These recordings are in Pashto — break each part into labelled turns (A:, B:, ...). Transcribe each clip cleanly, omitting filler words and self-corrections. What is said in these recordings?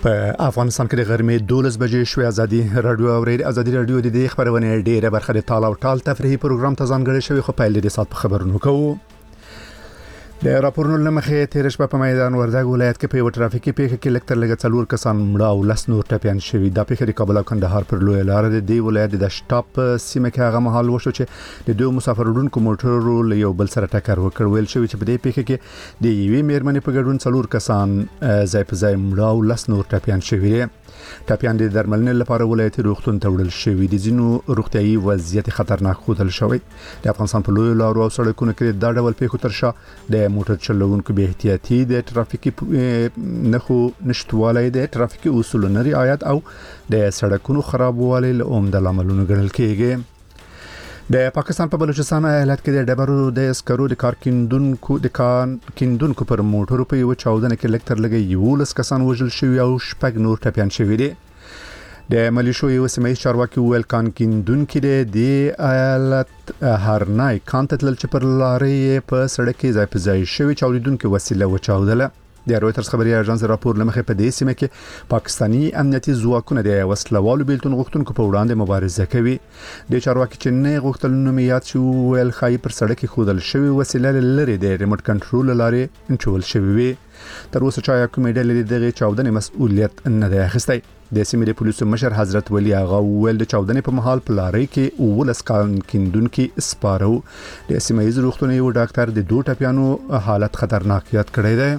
A: په افغانستان کې د غرمې 12 بجې شوې ازادي رادیو د دې خبرونه ډیره برخه د تاله او ټال تفریحي پروګرام ته ځانګړی شوی خو په لید سات خبرونو کوو د راپورونو لمخې تیر شپه په میدان وردګ ولایت کې په یو ټرافیکي پیښه کې لکتر لګ څلور کسان مړه او لس نور ټپيان شوي د پیښې د کابل او کندهار پر لوی لار د دی ولایت د شټاپ سیمه کې هغه مهال وشو چې د دوه مسافر وړونکو موټرو له یو بل سره ټکر وکړ ویل شوی چې په دې پیښه کې د یوې میرمنې په ګډون څلور کسان ځای په ځای مړه او لس نور ټپيان شوي ټپيان د درملنې لپاره ولایتي روغتون ته وړل شوی دي ځینو روغتيایي وضعیت خطرناک ښودل شوی د افغانستان په لوی لارو او سړکونو کې دا ډول پیښو ترشا د موټر چلوونکو به احتیاطي د ټرافیکي نښو نشټوالی د ټرافیکي اصولو نه رعایت او د سړکونو خرابوالی له عمده عاملونو ګڼل کېږي د پاکستان په بلوچستان ایالت کې د ډبرو د اسکرو د کارکیندونکو پر موټرو په یو چاودنه کې لکتر لګي یو لس کسان وژل شوی او شپږ نور ټپيان شوی دي د ملیشو یو سیمه چارواکي ویل کارکیندونکو د ایالت هرنای کانتتل چې پر لارې په سړک کې ځای په ځای شوی چاودونکو وسیله وچاودله د رويټرز خبري اژانس راپور لمخې په دې سیمه کې پاکستانی امنیتي ځواکونه د وسلوالو بیلتون غوښتونکو په وړاندې مبارزه کوي د چارواکي چې نه غوښتل نومیات شو ول خای پر سړک کې خودل شوی وسیله لري د ریموټ کنټرول لارې انچول شوی وي تر اوسه چا کومې ډلې دغه چاودنې مسؤلیت نه دی اخیستی د سیمې د پولیسو مشر حضرت ولی آغا ول د چاودنې په محل په لارې کې ولس کارکیندونکو سپارو د سیمې روغتون یو ډاکټر د دوه ټپيانو حالت خطرناک یاد کړی دی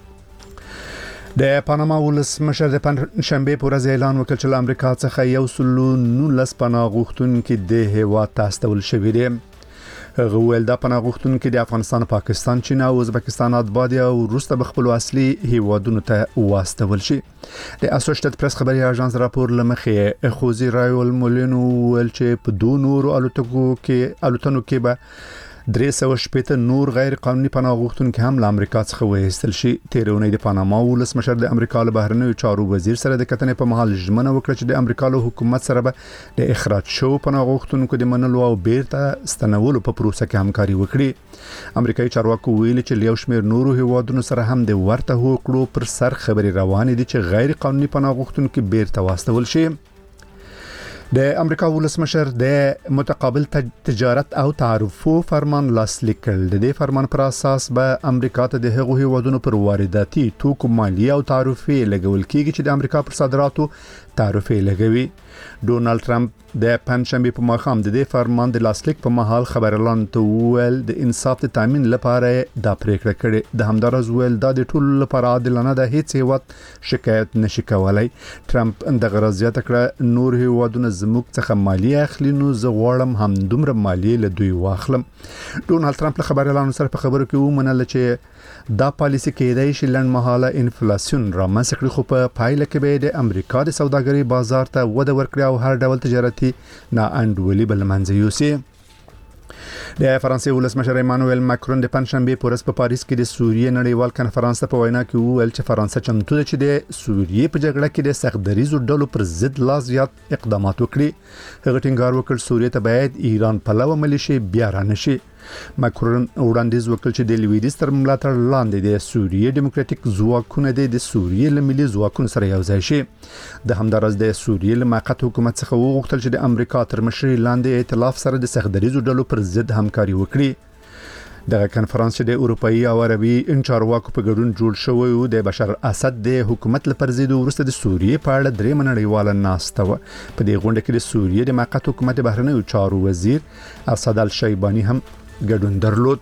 A: د پاناما ولس مشر د شنبه پر ورځ اعلان وکړ چې امریکا څخه یو سلو 19 پناه غوښتونکو د هوا تاستول شوی دی هغه ول د پناه غوښتونکو د افغانستان پاکستان چین او ازبکستان اتباع او روسته بخپل اصلي هیوادونو ته واستول شي د اسوسییټډ پریس خبري اژانس راپور لمخې خوزي رایول مولینو ول چې په دوه نور الوتنو کې به 380 نور غیر قانوني پناه غوښتونکو هم له امریکا څخه وایستل شي تیرونه د پاناما ولس مشر د امریکا له بهرنیو چارو وزیر سره د کتنې په محل ژمنه وکړه چې د امریکا له حکومت سره به د اخراج شو پناه غوښتونکو د منلو او بیرته ستنولو په پروسه کې همکاري وکړي امریکایي چارواکو ویلي چې یو شمېر نورو هیوادونو سره هم د ورته حقوقو پر سر خبري روانې دي چې غیر قانوني پناه غوښتونکو بیرته واستول شي د امریکا ولس مشر د متقابل تجارت او تعرفو فرمان لاسلیک کړ د دې فرمان پر اساس به امریکا ته د هغو هیوادونو پر وارداتي توکو مالیه او تعرفه لګول کیږي چې د امریکا پر صادراتو تعرفه لګوي ډونالد ټرمپ د پنځشنبه په ماښام د دې فرمان د لاسلیک په محل خبرلان ته ویل د انصاف د تامین لپاره د پریکړه کړې د همدارز ویل د ټولو لپاره عادلانه د هیڅ هیواد شکایت نشي کولای ټرمپ د غرضیت کړه نور هیوادونه زموږ څخه مالیه اخلي نو زه غواړم هم دومره مالیه له دوی واخلم ډونالد ټرمپ له خبرلان سره په خبرو کې ومنل چې دا پالیسي کېدای شي لنډمهاله انفلیسیون رامنځته کړي خو په پایله کې به د امریکا د سوداګرۍ بازار ته وده ورکړي او هر ډول تجارتي ناانډولي بل منځ یوسي د فرانسې ولس مشر ایمانوئل ماکرون د پنځشنبه په ورځ په پاریس کې د سوریې نړیوال کانفرنس ته په وینا کې وویل چې فرانسه چمتو ده چې د سوریې په جګړه کې د سختدریزو ډلو پر ضد لا زیات اقدامات وکړي هغه ټینګار وکړ سوریې ته باید ایران پلوه ملیشي بیا رانشي ماکرون وړاندیز وکړ چې د لویدیځ تر ملاتړ لاندې د سوریې دیموکراتیک ځواکونه د سوریې له ملي ځواکونو سره یو ځای شي د همدارز د سوریې له موقت حکومت څخه وغوښتل چې د امریکا تر مشرۍ لاندې ائتلاف سره د سختدریزو ډلو پر ضد همکاري وکړي دغه کانفرنس چې د اروپאי او عربي انچارواکو په ګډون جوړ شوی و د بشار اسد د حکومت لپاره زیدو ورسته د سوریې په اړه درې منړیواله ناسته و په دې غونډه کې د سوریې د موقت حکومت بهرنیو چارو وزیر اسد الشیبانی هم ګډون درلود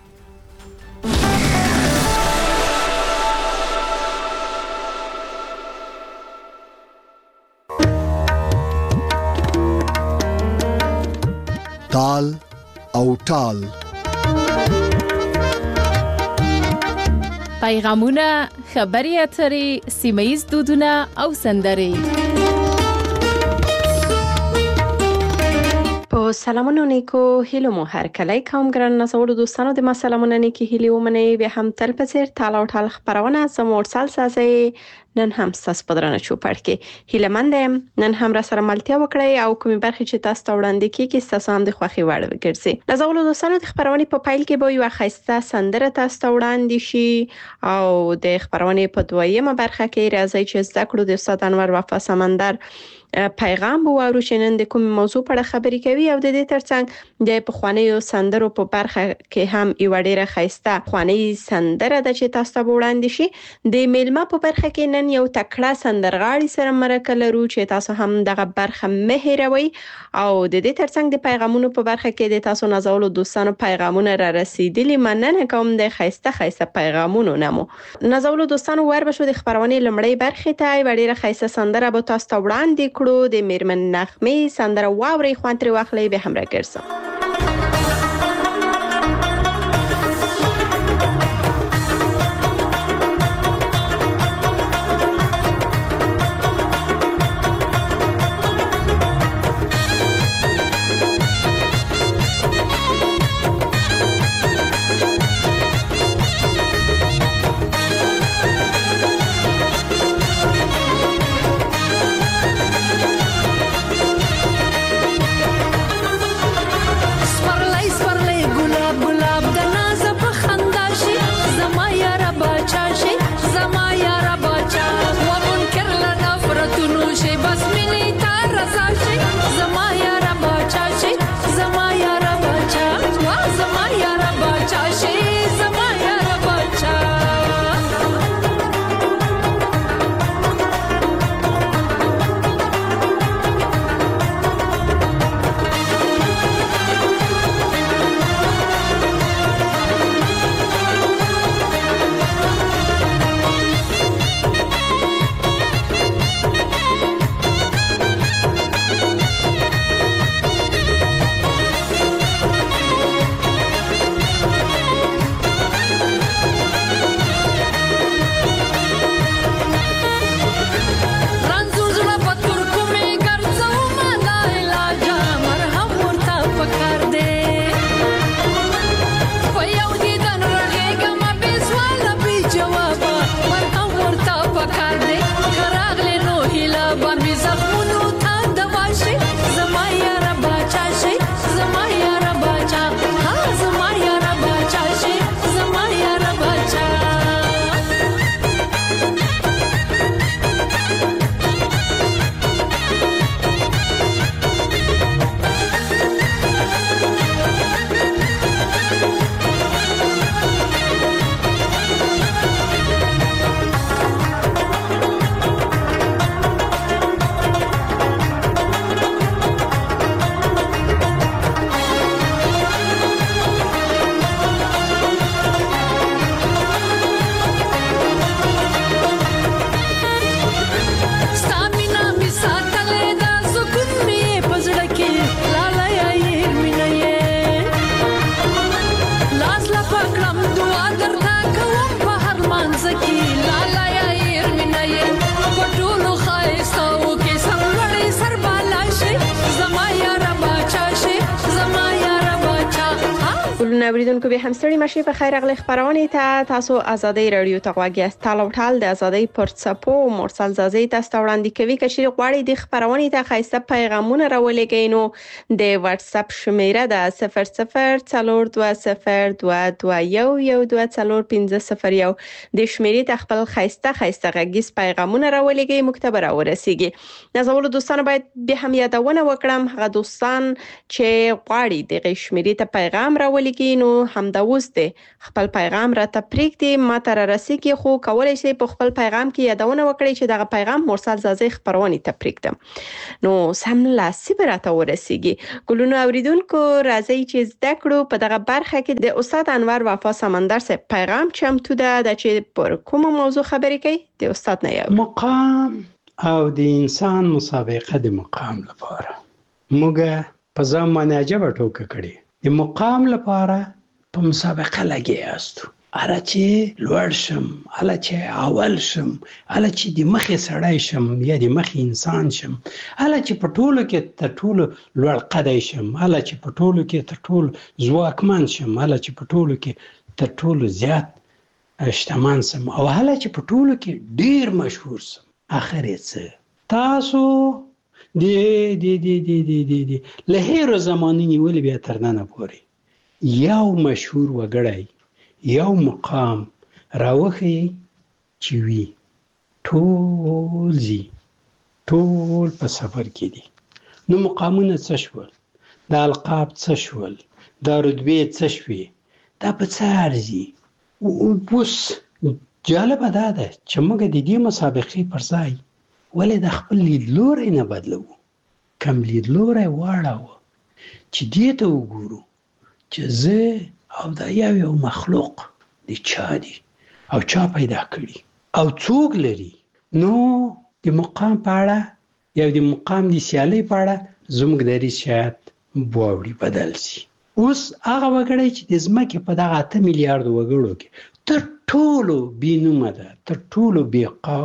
B: تال او ټال
C: پیغامونه خبري اترې سیمایي دودونه او سندري
D: په سلامونه نیکو هیلو مو هر کله کوم ګران نسوړو دوستانو د ما سلامونه نیکی هیلو منې به هم تل پسیر تاله او ټال خبرونه سمور سال ساسي نن هم ستاسو په درنه چوپړ کې هیله مند یم نن هم را سره ملتیا وکړئ او کومې برخې چې تاسو ته وړاندې کیږي ستاسو هم د خوښې وړ وګرځي. نازولو دوستانو د خبرونې په پیل کې به یو ښایسته سندره تاسو ته وړاندې شي او د خبرونې په دویمه برخه کې راځي چې زده کړو د استاد انور وفا سمندر پیغام به واورو چې نن د کوم موضوع په اړه خبرې کوي او د دې ترڅنګ د پخوانیو سندرو په برخه کې هم یو ډیره ښایسته پخوانی سندره د چې تاسو ته وړاندې شي. د میلمه په برخه کې نن یو تکړه سندرغاړي سره مرکه لرو چې تاسو هم دغه برخه مه هیروئ او د دې ترڅنګ د پیغامونو په برخه کې د تاسو نازولو دوستانو پیغامونه را رسیدلي. مننه کوم د ښایسته پیغامونو نمو نازولو دوستانو. ور بشو د خبرونې لمړی برخه ته یو ډیره ښایسته سندره به تاسو ته وړاندې د میرمن نغمې سندره واوري خوان تر واخلې به هم راګرځم. اوریدونکو به همستړي مشي په خیر اغلی خبرونه ته تاسو ازادي رادیو ته غواګیاست. تالوټال د ازادي پرڅپو مرسل زازي تاسو وړاندې کوي چې غواړي د خبرونه ته خایسته پیغامونه راولېږئ نو د واتس اپ شمیره د 00422212401501 د شمیرې ته خپل خایسته غږیز پیغامونه راولېږئ مکتب راورسیږي. نازولو دوستانو باید به هم یادونه وکړم هغه دوستان چې غواړي د شمیرې ته پیغام راولېږي نو همدا اوس دی خپل پیغام را ته پریږدي ما ته را رسیږي خو کولای شي په خپل پیغام کې یادونه وکړي چې دغه پیغام مرسل زازي خبرونه ته پریږدم نو سم لاسي براته ورسیږي. ګلونو اوریدونکو راځي چې زده کړو په دغه برخه کې د استاد انور وفا سمندر سره پیغام چمتو ده چې پر کوم موضوع خبرې کوي د استاد نه یو
E: مقام او د انسان مسابقه د مقام لپاره موږ په ځمانه عجب ټوکه کړي د مقام لپاره په مسابقه لګي یاستو اله چې لوړ شم اله چې اول شم اله چې د مخې سړی شم یا د مخې انسان شم اله چې په ټولو کې تر ټولو لوړ قدای شم اله چې په ټولو کې تر ټولو ځواکمن شم اله چې په ټولو کې تر ټولو زیات شتمن سم او هله چې په ټولو کې ډیر مشهور سم. اخر یې څه تاسو د له هیرو زمانې نیولې بیا تر ننه پورې یو مشهور وګړی یو مقام راوښیي چې وي ټول په سفر کې دي. نو مقامونه څه شول؟ د القاب څه شول؟ د رتبې څه شوې؟ دا په څه ارزي؟ اوس جالبه دا ده چې موږ د دې مسابقې پر ځای ولې د خپل لیدلوری نه بدلو؟ کم لیدلوری واړوه چې دې ته وګورو چې زه او دا یو مخلوق د چا دي او چا پیدا کړي او څوک لري. نو د مقام په اړه یا د مقام د سیالۍ په اړه زموږ دریځ شاید واوړي بدل شي. اوس هغه وګړی چې د ځمکې په دغه 8 میلیارد وګړو کې تر ټولو بې نومه ده، تر ټولو بې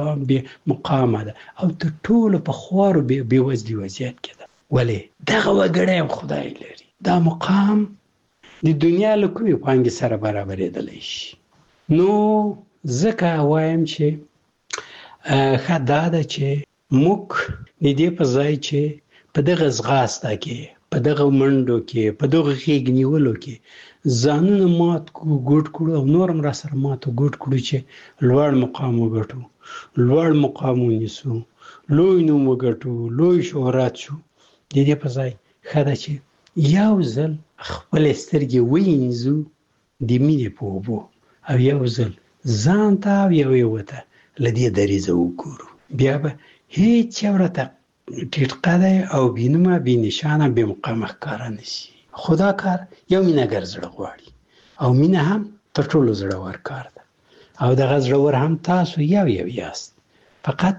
E: مقامه ده او تر ټولو په خوارو بې وزلي وضعیت کې ده. ولې دغه وګړی هم خدای لري. دا مقام د دنیا له کومې پانګې سره برابرېدلی شي. نو ځکه وایم چې ښه دا ده چې موږ د دې په ځای چې په دغه ځغاسته کې، په دغه منډو کې، په دغه غېږ نیولو کې ځانونه مات ګوټ کړو او نور هم را سره مات ګوټ کړو چې لوړ مقام وګټو، لوړ مقام ونیسو، لوی نوم وګټو، لوی شهرت شو. د دې په ځای ښه ده چې یو ځل خپلې سترګې وینځو د مینې په اوبو او یو ځل ځان ته او یو ته له دې دریځه وګورو. بیا به هیڅ یو راته ټیټ قده او بینومه بې نشانه بې مقامه ښکاره نه شي. خو دا کار یو مینهګر زړه غواړي او مینه هم تر ټولو زړور کار ده او دغه زړور هم تاسو یو یاست. فقط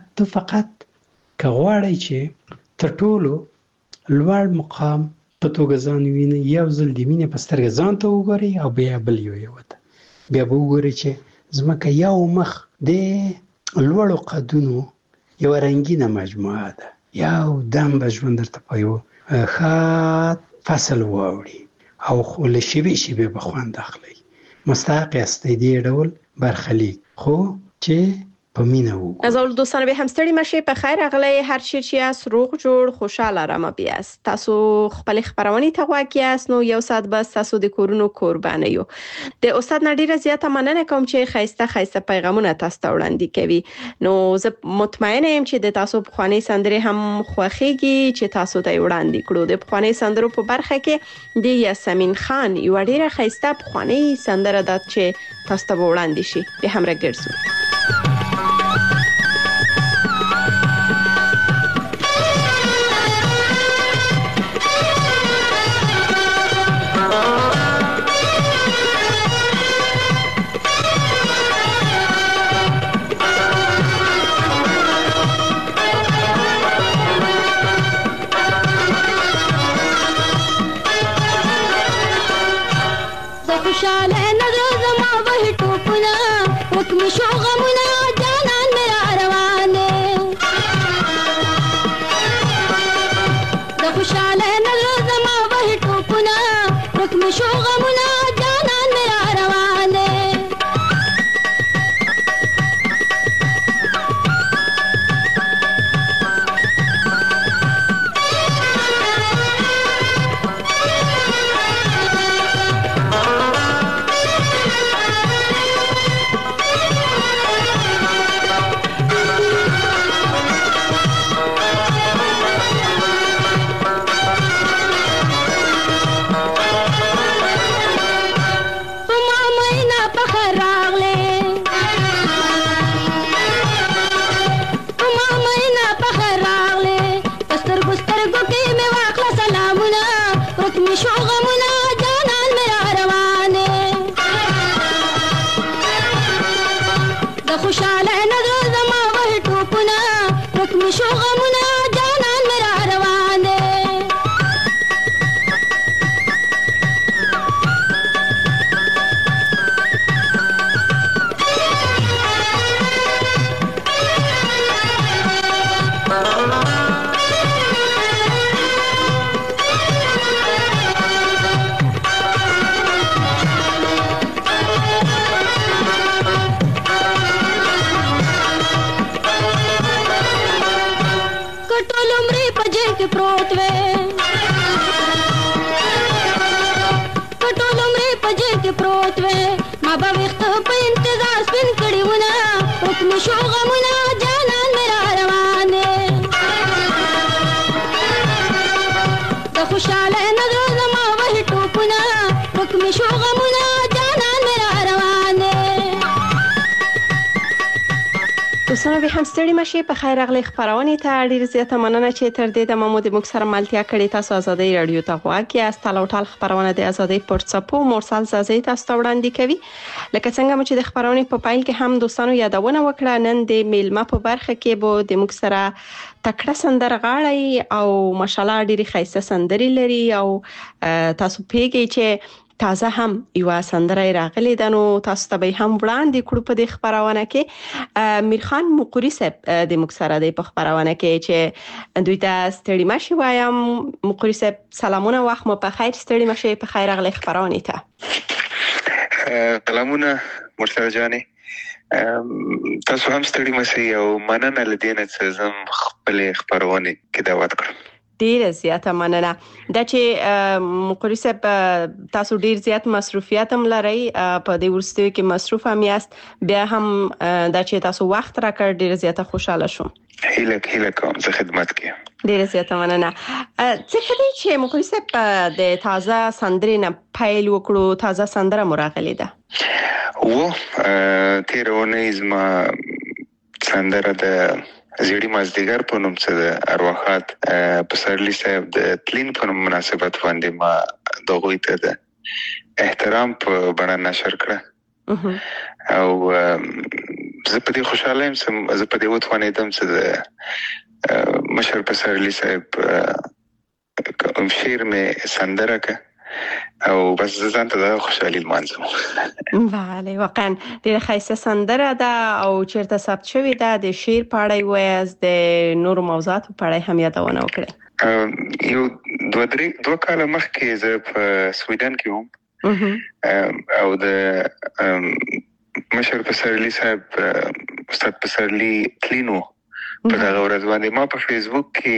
E: که غواړئ چې تر ټولو لوړ مقام په توګه ځان وینئ، یو ځل د مینې په سترګه ځان ته وګورئ او بیا بل یو ته. بیا به وګورئ چې ځمکه یو مخ د لوړو قدونو یو رنګینه مجموعه ده. یو دم به ژوند درته په یو ښه فصل واوړي او خو له شیبې به خوند اخلئ. مستحق یاستئ دې ډول برخلیک خو چې په مینه وګورئ.
D: از اول دوستان به هم ستړي مشي. په خیر اغلی هر چی چې است روغ جوړ خوشاله رمه بیاست. تاسو خپل خبرونه ته غواړئ است نو یو ساعت بس تاسو د کورونو قربانه یو. د استاد نډیره زیاته مننه کوم چې خیسته پیغامونه تاسو ته وړاندې کوي. نو زه مطمئنه یم چې د تاسو بخوانی سندره هم خوخیږي چې تاسو ته وړاندې کړو. د بخوانی سندرو په برخه کې د یاسمین خان یو ډیره خیسته بخوانی سندره ده چې تاسو ته وړاندې شي. به هم راګرځو.
F: شو غمنا جانان میرا روانه د خوشاله نظر زما وه ټوپونه حکم شو غمنا جانان میرا روانه.
D: دوستانو به هم ستړي مشي په خیر راغلی خبرونه ته ډیر زیاته مننه چې تر دې د مو د موږ سره ملتیا کړې. تاسو ازادي رادیو ته غواړئ است ټال خبرونه د ازادي پورتسپو مرسل زازي تاسو وړاندې کوي. لکه څنګه چې د خبرونه په پایل کې هم دوستانو یادونه وکړه، نن د میلمه په برخه کې به د موږ سره تکړه سندرغاړی او ماشاءالله ډیره ښایسته سندري لري او تاسو پیګی چې تازه هم یو سندره راغلی ده، نو تاسو ته به هم وړاندې کړو په دې خبرونه کې. میرخان مقری صاحب د موږ سره د خبرونه کې چې دوی ته ستړي مشي وایم. مقری صاحب سلامونه، وخت مو په خیر، ستړي مشي په خیر راغلی خبرونه ته.
G: سلامونه مرسل جانې، تاسو هم ستړي مشي او مننه لدینه چې زم خپل خبرونه کې دعوت کړم.
D: ډیر زیاته مننه. دا چې مقری صاحب تاسو ډیر زیات مصروفیت هم لرئ، په دې ورستیو کې مصروف هم یاست، بیا هم دا چې تاسو وخت راکړ ډیر زیاته خوشاله شوم.
G: هیله کوم زه خدمت کوم.
D: ډیر زیاته مننه. څه کړی چې مقری صاحب د تازه سندرې نه پیل وکړو، تازه سندره مراغلی ده
G: تیرونه زما سندره د زیړی مازدیګر په نوم څه د ارواحات پسرلی صاحب د تلین په مناسبت باندې ما دغه ته د احترام په بڼه نشر کړه او زه په دې خوشاله یم، زه په دې وتوانېدم چې د مشر پسرلی صاحب شعر مې سندره که او بس ځان ته د خوشحالي لمانځم.
D: بله، واقعا ډېره ښایسته سندره ده او چیرته ثبت شوې ده، د شعر په اړه یې وایاست، د نورو موضوعاتو په اړه هم یادونه وکړئ.
G: یو دوه کاله مخکې زه په سویډن کې وم او د مشر پسرلی صاحب استاد پسرلی تلینو په دغه ورځ باندې ما په فیسبوک کې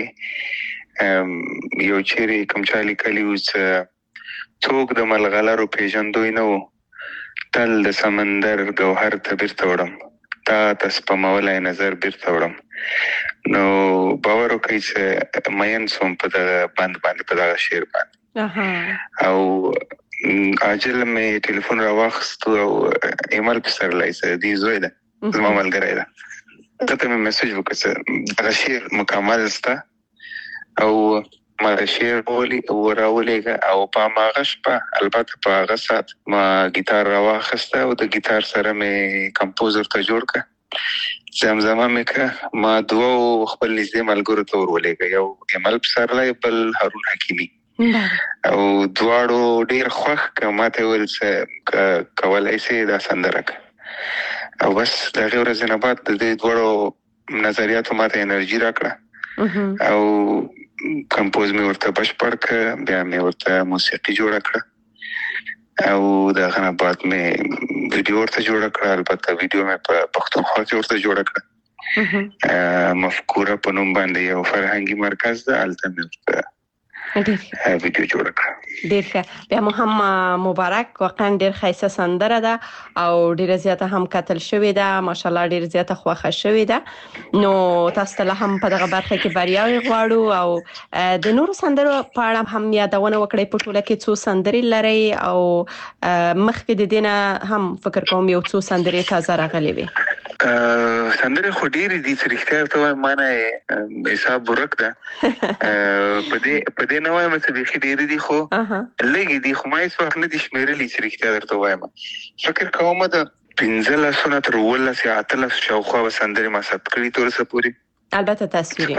G: یو چیرې کوم چا لیکلي و چې څوک د ملغلرو پیژندوی نه و، تل د سمندر ګوهر ته بیرته وړم، تا ته سپمولی نظر بیرته وړم. نو باور وکړئ چې مین سوم په دغه بند باندې، په دغه شعر باندې. او عاجل مې ټلیفون راواخیستو او ایمیل پسرلی چې دې زوی ده، زما ملګری ده، ته مې میسج وکړ چې دغه شعر مکمل سته او ما د شعر راولېږه او په هماغه شپه البته په هغه ساعت ما ګیتار راواخیسته او د ګیتار سره مې کمپوزر ته جوړ کړه، زمزمه مې کړه، ما دوه خپل نږدې ملګرو ته ورولېږه، یو ایمل پسرلی، بل هارون حکیمي، او دواړو ډېر خوښ که ما ته ویل چې کولی شې دا سندره کړه. او بس د هغې ورځې نه بعد د دې دواړو نظریاتو ما ته انرژي راکړه او کمپوز مې ورته بشپړ کړ، بیا مې ورته موسیقي جوړه کړه او د هغه نه بعد مې ویډیو ورته جوړه کړه. البته ویډیو مې په پښتونخوا کې ورته جوړه کړه، مفکوره په نوم باندې یو فرهنګي مرکز ده، هلته مې ورته ویډیو جوړه کړه.
D: ډېر ښه، بیا مو هم مبارک، واقعا ډېر ښایسته سندره ده او ډېره زیاته هم کتل شوې ده، ماشاءالله ډېر زیاته خوښه شوې ده. نو تاسو ته هم په دغه برخه کې بریاوې غواړو او د نورو سندرو په اړه هم یادونه وکړئ. په ټوله کې څو سندرې لرئ او مخکې د دې نه هم فکر کوم یو څو سندرې تازه راغلې وي؟
G: سندرې خو ډېرې دي چې رښتیا ورته وایم ما نه حساب ورک ده، په دې نه وایم چې بیخي ډېرې دي، خو لږې دي، خو ما هېڅ وخت نه دي شمېرلي چې رښتیا درته وایم. فکر کوم د 15 نه تر 17 یا 18 شاوخوا به سندرې ما ثبت کړي تر اوسه پورې.
D: البته تصویري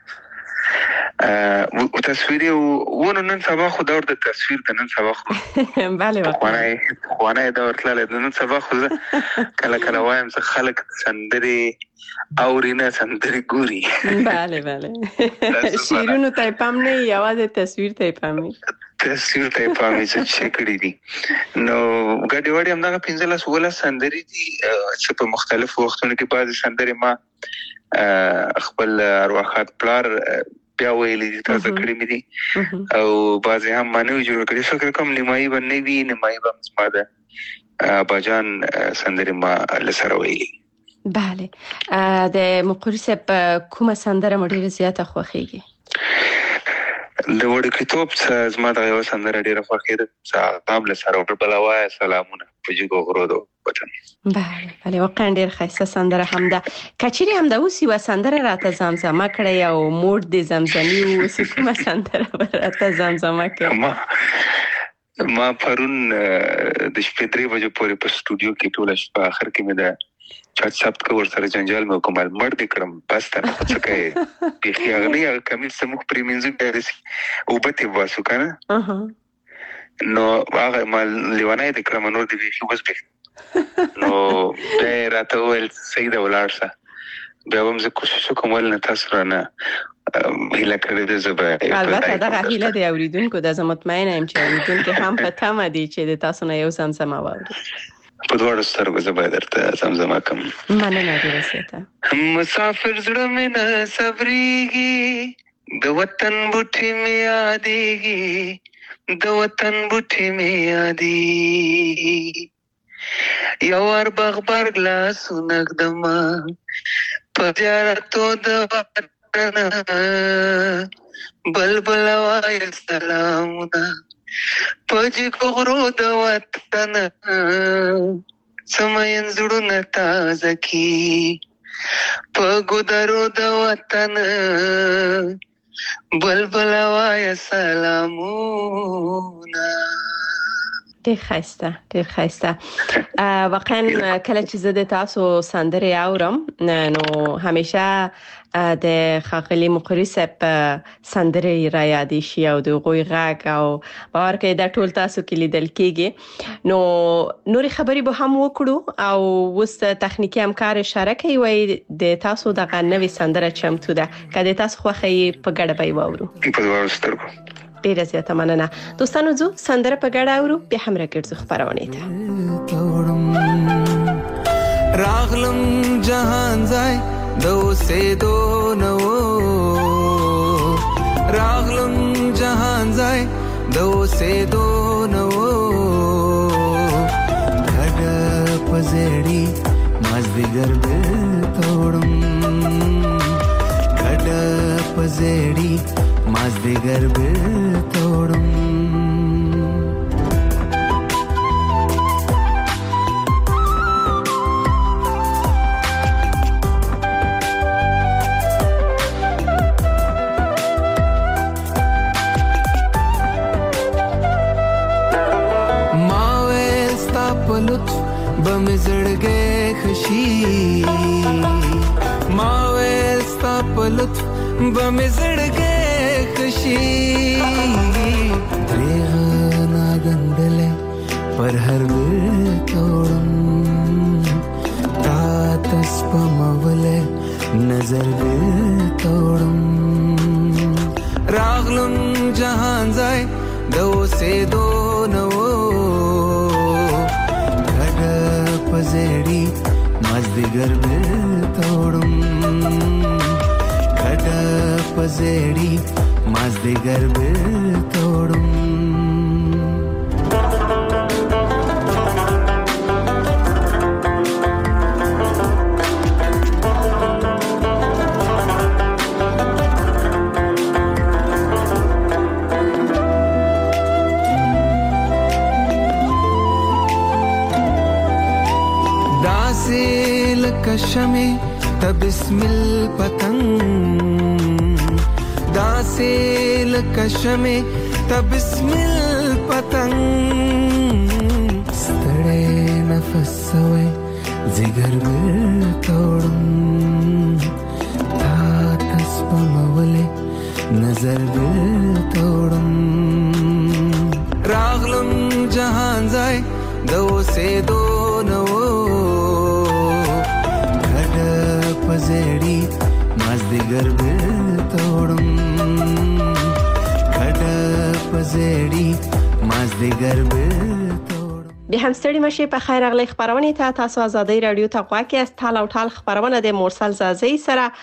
G: تصویري ونه نن سبا خو دور د تصویر د نن سبا خو
D: بله
G: خوانه دور تللی د نن سبا خو زه کله وایم چې خلک سندرې اوري نه سندرې ګوري.
D: بله شعرونو ته پام نه، یوازې تصویر ته پام وي،
G: تصویر ته پام وي چې کړي دي. نو ګډې وړې همدغه 15-16 سندرې دي چې په مختلفو وختونو کې بعضې سندرې ما خپل ارواحات پلار بیا ویلي دي، تازه کړي مې دي او بعضې هم ما نوي جوړ کړي. فکر کوم نیمایي به نه وي، نیمایي به زما د اباجان سندرې ما له سره ویلي.
D: بله د مقری صاحب کومه سندره مو ډیره زیاته خوښیږي؟
G: د وړکتوب څخه زما د یو سندره ډیره خوښیږي عام له سره بلوای سلامونه په جګو غرودو وطن.
D: بله واقعا ډیر ښایسته سندره هم ده. کچېرې هم د اوس یوه سندره راته زمزمه کړئ او موډ د زمزمي اوس کومه سندره به راته زمزمه کړئ؟
G: ما پرون د شپې 3 بجو پورې په سټوډیو کې ټوله شپه اخر کې مې د چات ثبت کو ور سره جنجال مې کومل مړ دې کړم بس ته څه کوي بيخي هغه نه هغه کمیس سموخ پریمینځو دې او بته واسو کنه نو هغه مال لیوانای دې کړم نور دې بيخي بس به نو به راته ول سید ولارسه به هم زه کوشش کوم ول نه تاسو نه هیله کړې ده زبر
D: البته دا هیله دی اوریدونکو د مطمئنه يم چې اوریدونکو هم په تمه دي چې د تاسو نه یو زمزمه واوري.
G: په دوړ سترګو زبر درته زمزمه کوم.
D: مننه ډیره سیته.
G: مسافر زړه مې نه صبرېږي د وطن بوټي مې یادېږي د وطن بوټي مې یادېږي یو ور بغبر ګلاس نګدما په زیارتو د وطن بلبل وای سلامونه پجی کوغرو د وطن سمین زړونه تازه کی پګودرو د وطن بلبل وای سلامونه.
D: ډیر ښایسته واقعا کله چې زه د تاسو سندرې اورم نو همیشه د خاغلی مقری صاحب سندرې را یادې شي او د غوي غاګ او باور کوي دا ټول تاسو کې لیدل کېږي. نو نوري خبرې به هم وکړو او وست تخنیکی همکار اشاره کوي وای د تاسو دغه نوې سندره چمتو ده کله تاسو خوښي په ګډه به وورو.
G: په دوړ سترګو
D: ډیره زیاته مننه. دوستانو زو سندره په ګډه اورو بیا هم راګرځو خبرونه ته.
H: راغلم جهان ځای دو سے دو نو راغلم جهان ځای دو سے دو نو کډ پزړی مازدیګر به توړم کډ پزړی مازدیګر به توړم بمزړګې خشي ما وستا پلت بمزړګې خشي ریغنا غندله پر هر توړم تا تس پموله نظر توړم راغلم جهان ځای دو سے دو نو پزړی مازدیګر به توړم کډ پزړی مازدیګر به توړم کشمه ته بسم الپتنګ داسې لکشمه ته بسم الپتنګ ستړې نفس وې زګر به توړم تا تس پموله نظر به توړم راغلم جهان ځای دو سے دو نو پزړی مازدیګر به توړم کډ پزړی مازدیګر به توړم.
D: به هم ستړي مشه په خیر اغلی خبرونه ته تاسو آزادۍ رادیو ته غواړئ از تال او تال خبرونه د مرسل زازی سره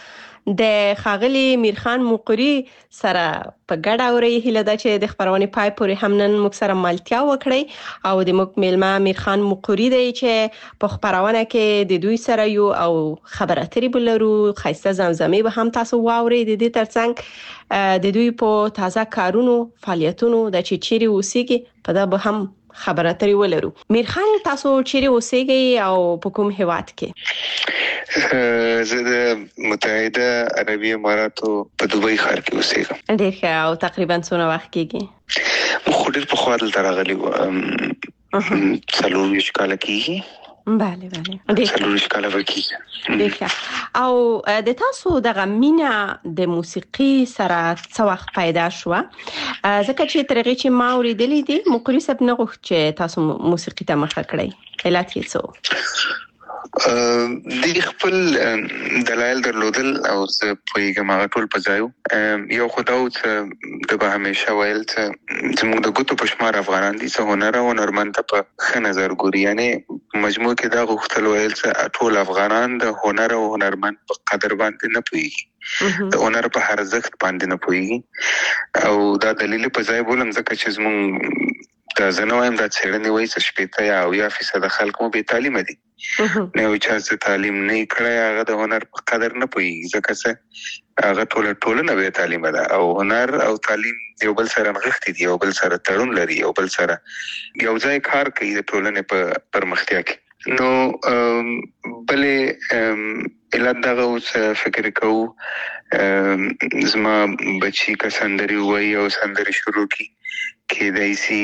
D: د خاغلی میرخان مقری سره په ګډه اوري هله د چې د خبرونه پای پورې هم نن موږ سره ملتیا وکړي او د موږ میلمه میرخان مقری دی چې په خبرونه کې د دوی سره یو او خبره اترې بلرو خاصه زمزمه به هم تاسو واوري د دې ترڅنګ د دوی په تازه کارونو فعالیتونو د چيري اوسېږي په دا به هم خبره اترې ولرو. میرخان تاسو چیرې اوسېږئ او په کوم هیواد کې؟
G: زه د متحده عربي اماراتو په دوبۍ ښار کې اوسېږم.
D: ډېر ښه. او تقریبا څونه وخت کېږي؟
G: خو ډېر پخوا دلته راغلي وم. 40 کاله کېږي.
D: بله ډېر
G: 40 کاله وکړي.
D: ډېر ښه. او د تاسو دغه مینا د موسیقي سره څه وخت پیدا شو؟ ځکه چې ترغه چې ما اوریدلې دي مقری صاحب نه غوښت چې تاسو موسیقي ته مخه کړئ. علت یې څه؟
G: د خپل دلایل درلودل او زه پوهیږم هغه ټول په ځای وو. یو خو دا و چې د به همیشه ویل چې زموږ د ګوتو په شمار افغانان دي څه هنر او هنرمند ته په ښه نظر ګوري. یعنې مجموع کې دا غوښتل ویل چې ټول افغانان د هنر او هنرمند په قدر باندې نه پوهیږي، د هنر په ارزښت باندې نه پوهیږي. او دا دلیل په ځای بولم ځکه چې زموږ دا زه نه وایم دا څېړنې وایي چې 80 یا 90% خلک مو بې تعلیمه دي. نه یو چا چې تعلیم نه کړی هغه د هنر په قدر نه پوهیږي ځکه چې هغه ټولنه بې تعلیمه ده او هنر او تعلیم یو بل سره نغښتي دي، یو بل سره تړون لري، یو بل سره یو ځای کار کوي د ټولنې په پرمختیا کې. نو بلې علت دغه اوس فکر کوو زما بچی که سندري وایي او سندري شروع کی کېدای شي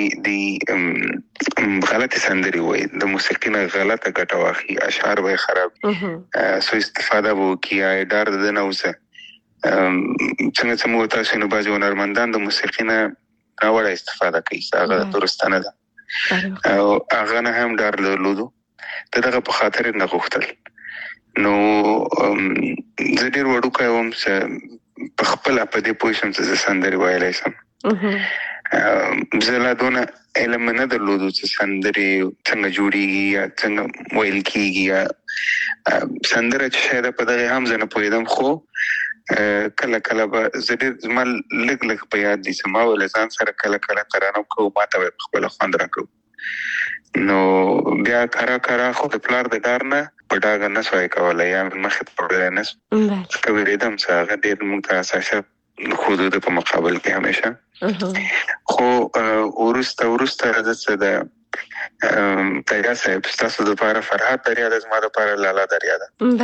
G: د غلطه سندري وایي، د موسیقي نه غلطه ګټه واخلي، اشعار به خراب سو استفاده وکړي. ادار د نه اوسه څنګه چې موږ تاسو نه باندې هنرمندان د موسیقي نه راوړه استفاده کوي، هغه درسته نه ده او هغه نه هم ډار درلودو. دغه په خاطر نه غوښتل. نو زه ډېر وړوکی وم چې په خپله په دې پوه شم چې زه سندرې ویلی شم. زه لا دونه علم نه درلودو چې سندرې څنګه جوړېږي یا څنګه ویل کېږي یا سندره چې شاید په دغه هم زه نه پوهېدم. خو کله کله به زه ډېر زما لږ په یاد دي چې ما به له ځان سره کله ترانه کوو، ما ته به په خپله خوند راکړو. نو بیا کرا خو د پلار د ډار نه په ډاګه نه سوای کولی یا مخې ته وړلی نه سو ځکه وېرېدم چې هغه ډېر موږ ته حساسیت ښودو د په مقابل کې همیشه. خو وروسته زه څه د دریا صاحب ستاسو دپاره فرهاد دریا ده، زما دپاره لالا دریا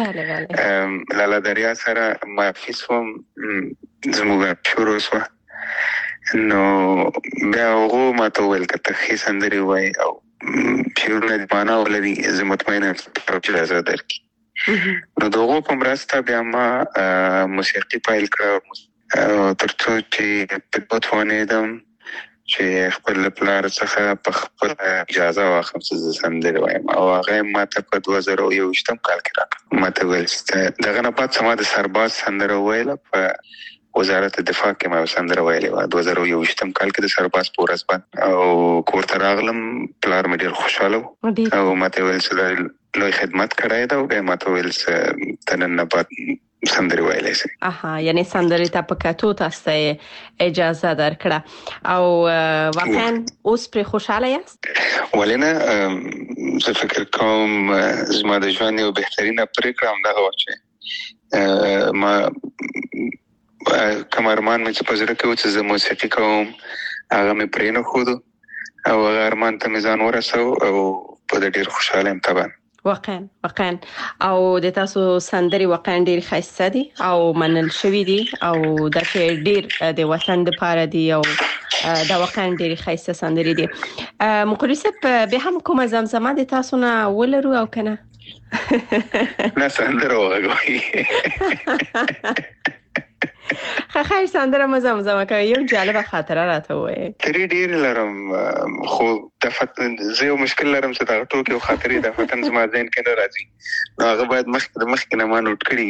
G: ده. لالا دریا سره معرفي سوم، زموږ شروع سوه. نو بیا هغو ما ته وویل که ته ښې سندرې وایي او شعرونه د معنا ولري زه مطمئنه چې اجازه درکړي. نو د هغو په مرسته بیا ما موسیقي پیل کړه تر څو چې په وتوانېدم چې خپل پلار څخه په خپل اجازه واخلم چې زه سندرې وایم او هغه ما ته په 2021 کال کې راکړه. ما ته ویل چې دغه نه بعد ما د سرباز سندره ویله په وزارت دفاع کې ما سندره ویلې وه 2021 کال کې د سرباز په ورځ باندې او کور ته راغلم. پلار مې ډېر خوشحاله و او ما ته ویل چې لوی خدمت کړی ده او بیا ما ته ویل چې ته نن نه بعد سندرې ویلی شي.
D: یعنی سندرې ته په کتو تاسو ته اجازه درکړه او واقعا اوس پرې خوشحاله یاست؟
G: ولې نه، زه فکر کوم زما د ژوند یو بهترینه پرېکړه همدغه وه چې ما کوم ارمان مې چې په زړه کې و چې زه موسیقي کوم هغه مې پرې نه ښودو او هغه ارمان ته مې ځان ورسو او په دې ډېر خوشحاله یم طبعا.
D: واقعا او د تاسو سندرې واقعا ډېر ښایسته دي او منل شوي دي او دا چې ډېر د وطن دپاره دي او دا واقعا ډېرې ښایسته سندرې دي. مقری صاحب بیا هم کومه زمزمه د تاسو نه ولرو او که نه؟
G: نه سندره وغږوئ.
D: خیر سندره مو زمزمه کوي، یو جالبه خاطره راته ووایئ.
G: خاطرې ډېرې لرم خو زه یو مشکل لرم چې دغه ټوکې او خاطرې دفتن زما ذهن کې نه راځي، نو هغه باید مخکې نه ما نوټ کړي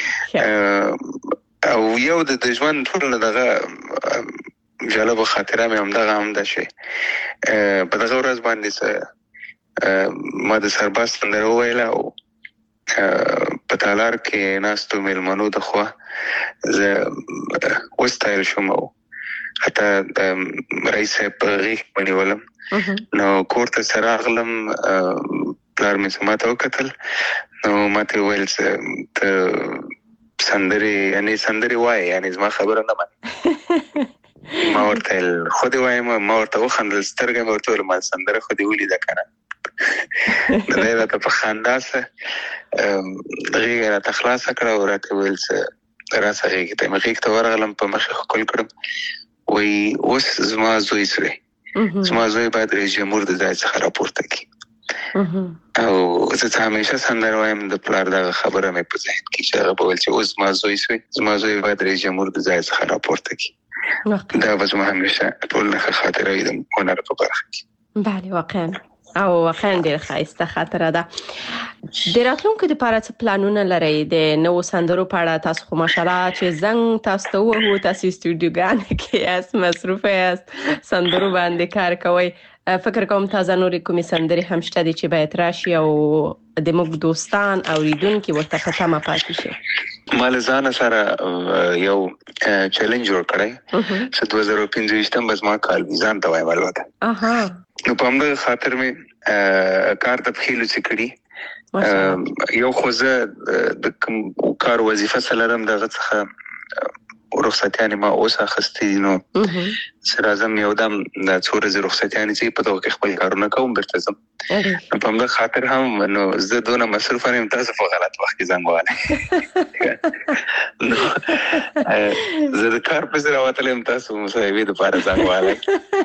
G: وي. او یو د ژوند ټول دغه جالبه خاطره مې همدغه هم ده چې په دغه ورځ باندې ما د سرباز سندره وویله او په تالار کې ناستو مېلمنو د خوا زه وستایل شوم او حتی رئیس صاحب په غېږ کې ونیولم نو کور ته سره راغلم پلار مې ما ته وکتل نو ما ته وویل ته سندرې وایې یعنې زما خبره نه منې ما ورته ویل خو دې وایم ما ورته وخندل سترګې مې ورته ویل ما سندره خو دې ولیده که نه نو دی راته په خندا سه غېږه راته خلاصه کړه او راته ویل راسه غېږې ته مې غېږ ته ورغلم په مخې ښکل کړم وایي اوس زما زوی سوی زما زوی باید رئیس جمهور د ځای څخه راپورته کړي او زه همیشه سندره وایم د پلار دغه خبره مې په ذهن کې چې هغه به ویل چې اوس زما زوی سوی زما زوی باید رئیس جمهور د ځای څخه راپورته کړي دا به زما همیشه ټول نښه خاطره وي د هنر په برخه کې.
D: بله واقعا او واقعا ډېر ښایسته خاطره ده. د راتلونکو دپاره څه پلانونه لرئ؟ د نوو سندرو په اړه تاسو خو ماشاءالله چې زنګ تاسو ته ووهو تاسو استودیوګانو کې یاست مصروفه یاست سندرو باندې کار کوئ فکر کوم تازه نورې کومې سندرې هم شته دي چې باید راشي او د موږ دوستان اوریدونکي ورته په تمه پاتې شي.
G: ما له ځانه سره یو چیلنج جوړ کړی چې 2025 به زما کال وي ځان ته وایم البته نو په همدغه خاطر مې کار ته پښې لوڅې کړي یو خو زه د کوم کار وظیفه څه لرم دغه څخه رخصتیانې ما اوس اخیستې دي نو زه راځم یو دم د څو ورځې رخصتیانې چې په دغه کې خپل کارونه کوم بیرته ځم نو په همدغه خاطر هم نو زه دونه مصروفه یم تاسو په غلط وخت کې زنګ وهلی نو زه د کار پسې راوتلی یم تاسو مصاحبې دپاره زنګ وهلی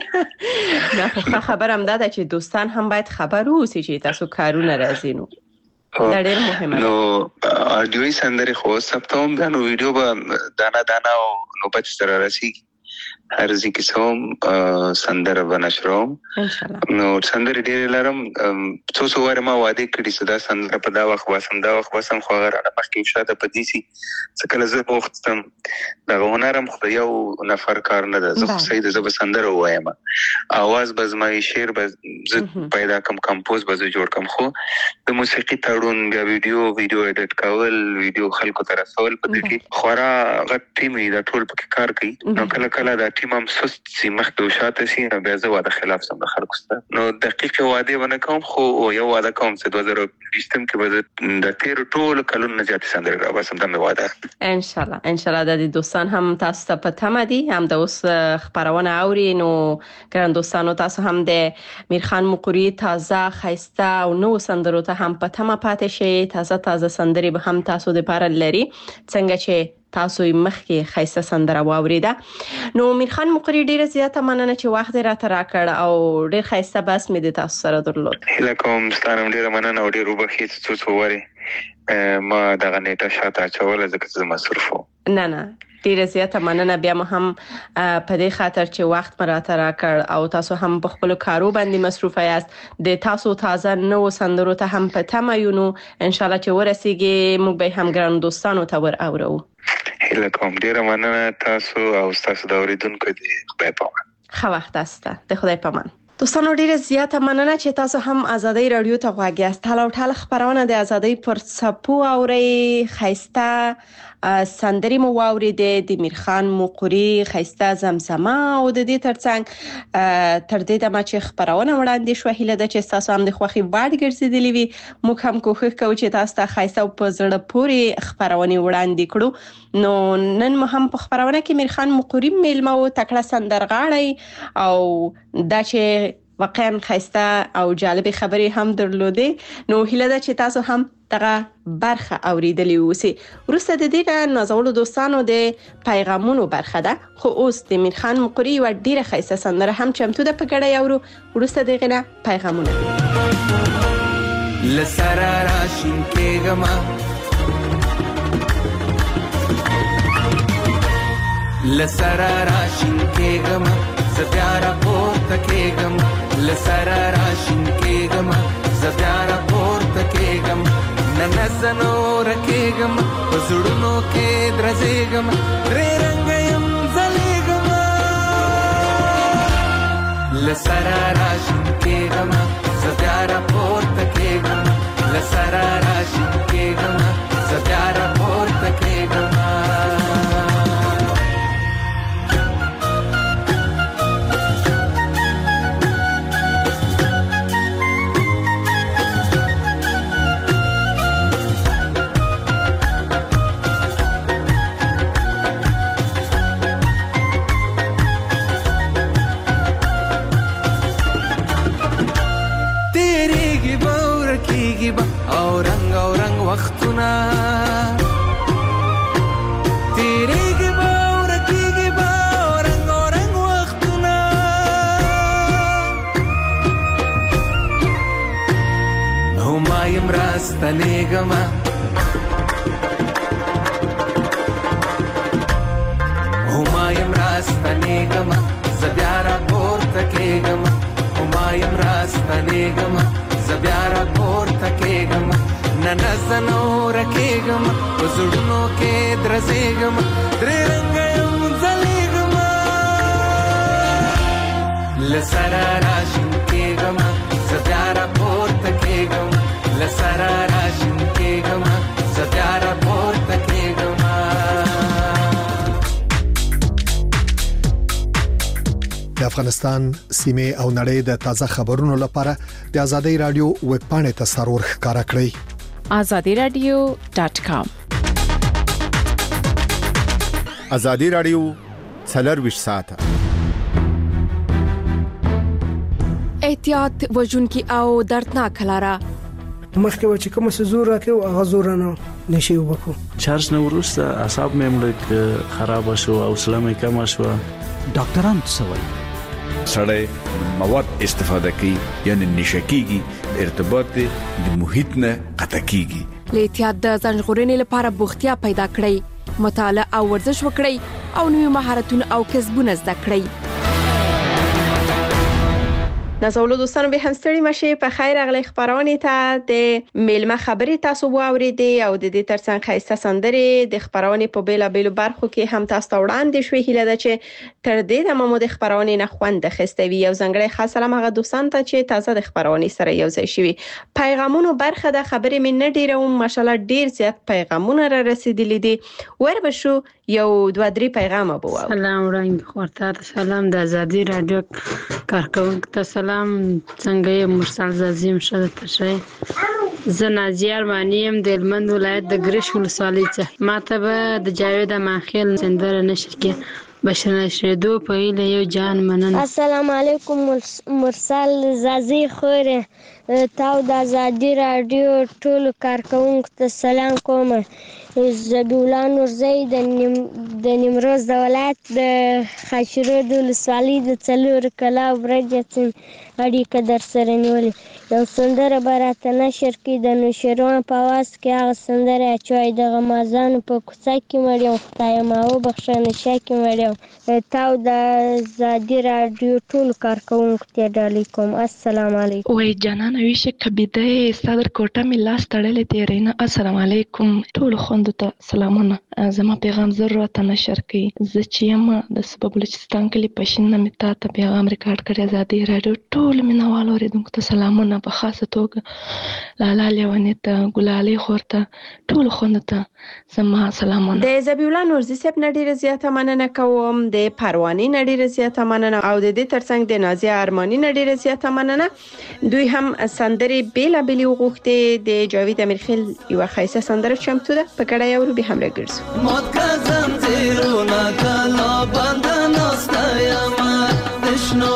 D: دا خو ښه خبره همدا ده چې دوستان هم باید خبر واوسي چې تاسو کارونه راځي نو دا ډېر مهمه ده.
G: نو آډیوي سندرې خو ثبتوم بیا نو ویډیو به دانه دانه او نوبت سره رسیږي هر ځای کې څه هم سندره به نشروم نو سندرې ډېرې لرم څو وارې ما وعدې کړي چې دا سندره په دا وخت باسم خو هغه رانه مخکې شاته پدې سي څه کله زه بوخت ستم دغه هنر هم خو د یو نفر کار نه ده زه خو صحیح ده زه به سندره ووایم اواز به زما شعر به زه پیدا کم کمپوز به زه جوړ کم خو د موسیقي تړون بیا ویډیو ایډیټ کول ویډیو خلکو ته رسول په دې کې خورا غټ ټیم دی دا ټول پکې کار کوي نو کله دا ټیم هم سست سي مخکې او شاته سي نو بیا زه واده خلاف سم د خلکو سره نو دقیقې وعدې ونه کوم خو یو وعده کوم چې 2020 کې به د تېرو ټولو کلونو نه زیاتې سندرې راباسم دا مې وعده
D: انشاءالله د دوستان هم تاسو ته په تمه دي هم د اوس خپرونه اوري نو ګران دوستانو تاسو هم د میرخان مقری تازه ښایسته او نو سندرو ته هم په تمه پاتې شئ تازه سندرې به هم تاسو دپاره لري څنګه چې تاسو مخکې ښایسته سندره واورېده نو میرخان مقری ډېره زیاته مننه چې وخت یې راته راکړ او ډېر ښایسته بحث مې د تاسو سره درلود.
G: هیله کوم ستا نه هم ډېره مننه او ډېر وبخښئ چې څو وارې ما دغه نیټه شاته اچوله ځکه چې زه مصروف وم.
D: نه ډېره زیاته مننه بیا مو هم په دې خاطر چې وخت مې راته راکړ او تاسو هم په خپلو کارو باندې مصروفه یاست د تاسو تازه نوو سندرو ته هم په تمه یو نو انشاءالله چې ورسیږي موږ به هم ګرانو دوستانو ته ور اورو.
G: هیله کوم ډېره مننه تاسو او ستاسو د اورېدونکو د خدای په امان.
D: ښه وخت سته د خدای په امان. دوستانو ډیره زیاته مننه چې تاسو هم ازادۍ رادیو ته غوږ یاست. ټاله خبرونه د ازادۍ پر څپو اوري ښایسته سندرې مو واورېدې د میرخان مقری ښایسته زمزمه او د دې ترڅنګ تر دې دمه چې خبرونه وړاندې شوه هیله ده چې تاسو هم د خوښۍ وړ ګرځېدلې وي موږ هم کوښښ کوو چې تاسو ته ښایسته او په زړه پورې خبرونه وړاندې کړو نو نن مو هم په خبرونه کې میرخان مقری میلمه او تکړه سندرغاړی او دا چې واقعا ښایسته او جالب خبرې هم درلودې نو هیله ده چې تاسو هم دغه برخه اوریدلی اوسئ. وروسته د دې نازولو دوستانو د پیغامونو برخه ده خو اوس د میرخان مقری و ډیره ښایسته سندره هم چمتو ده په ګډه یاورو وروسته دغه نه پیغامونه
H: لسرا راشین کېږم لسرا راشین کېږم زبیارا پورته کېږم لسرا راشین کېږم زبیارا پورته کېږم ننزنو رکېږم په زړونو کې درځېږم درې رنګه یم ځلېږم لسرا راشین کېږم زبیارا پورته کېږم لسرا راشین کېږم با او رنگ وختونه تیریږي با او رکیږي با او رنگ وختونه نو ما یم راستنېږمه یم راستنېږمه زه بیا راپورته کېږمه یم راستنېږمه زه بیا راپورته کېږمه نه زه نوره کېږمه په زړونو کې درزېږمه درې رنګه یم ځلېږمه له سره راشین کېږمه زه بیا راپورته کېږمه له سره راشین کېږمه زه بیا راپورته کېږمه
B: د افغانستان سیمه او نړۍ د تازه خبرونو لپاره د ازادي رادیو ویب پاڼې ته سرور ښکارا کړئ
C: azadiradio.com
A: ازادي رادیو 24 ساعته
I: احتیاط وژونکي او دردناک لاره
J: مخکې و چې کوم څه زور راکې او هغه زور نه نشي وکړو
K: چارج نه ورسته اعصاب مې ملک خراب شو او سلامه کم شو
L: ډاکټران څه وایي
M: سړی مواد استفاده کوي یعنی نشکیږي ارتباط د محیط نه قطع کیږي
I: له احتیاط د ځنغورنې لپاره بوختیا پیدا کړئ مطالعه او ورزش وکړئ او نوې مهارتونه او کسبونه زده کړئ
D: نازولو دوستانو به هم ستړي مشه په خیر اغلی خبرونه ته د میلمه خبري تاسو واوریدي او د دې ترڅنګ خاصه سندري د خبرونه په بیلا بیلو برخو کې هم تاسو وړاندې شوې هیله ده چې تر دې د مامو د خبرونه نه خوند خستوي او ځنګړي خاص سلام هغه دوستان ته چې تازه د خبرونه سره یو ځای شوي پیغامونو برخه د خبرې من نه ډیروم ماشالله ډیر زیات پیغامونه را رسیدلي دي وربه شو یو 2-3 پیغام بو
N: سلام وړاندې خورته سلام د ازادي رادیو کارکونکو ته سلام څنګه یې مرسل عظیم شته تشه زه نازیه ارمانیم د هلمند ولایت د ګرش ولسوالۍ څخه ماته به د جاوید اماخیل سندره نشر کې بشنه شیدو په ایله یو جان مننه
O: السلام علیکم مرسل زازی خوره تاو د ازادي رادیو ټول کارکونکو ته سلام کوم زبیولا نورزی د نیمروز د ولایت د خاشرود ولسوالۍ د څلور کلا برجتن اړیکه در سره نیولې یو سندره براته نشر کې د نوشیروان په واس کې هغه سندره اچوي د غمازان په کوڅه کې مړیو خدای ما وبخښنه شکه مړیو تاو د ازادي رادیو ټول کارکونکو ته ډالۍ کوم السلام علیکم
P: وای جانانه ویشه کبیده صدر کوټه می لاس تړلې تیرینا السلام علیکم ټول خوندو ته سلامونه زما پیغام ضرورت نشر کړي زه چې یم د سبب بلوچستان کلی پښین نه متا ته پیغام ریکارډ کړی ازادي رادیو ټول مینوالو اوریدونکو ته سلامونه په خاصه توګه لالا لیوانې ته ګلالي خورته ټول خوندو ته زما سلامونه
D: د زبیولا نورزی صاحب نډیر زیاته مننه کوم د پروانې نډیر زیاته مننه او د دې ترڅنګ د نازیه ارمانی نډیر زیاته مننه دوی هم سندري بیلا بیلی وغوښته د جاوید امیرخیل یو خاصه سندره چمتو ده په کډه یو به هم راګرځو
H: مات کزم زیرونا کلا بندن استایم دشنو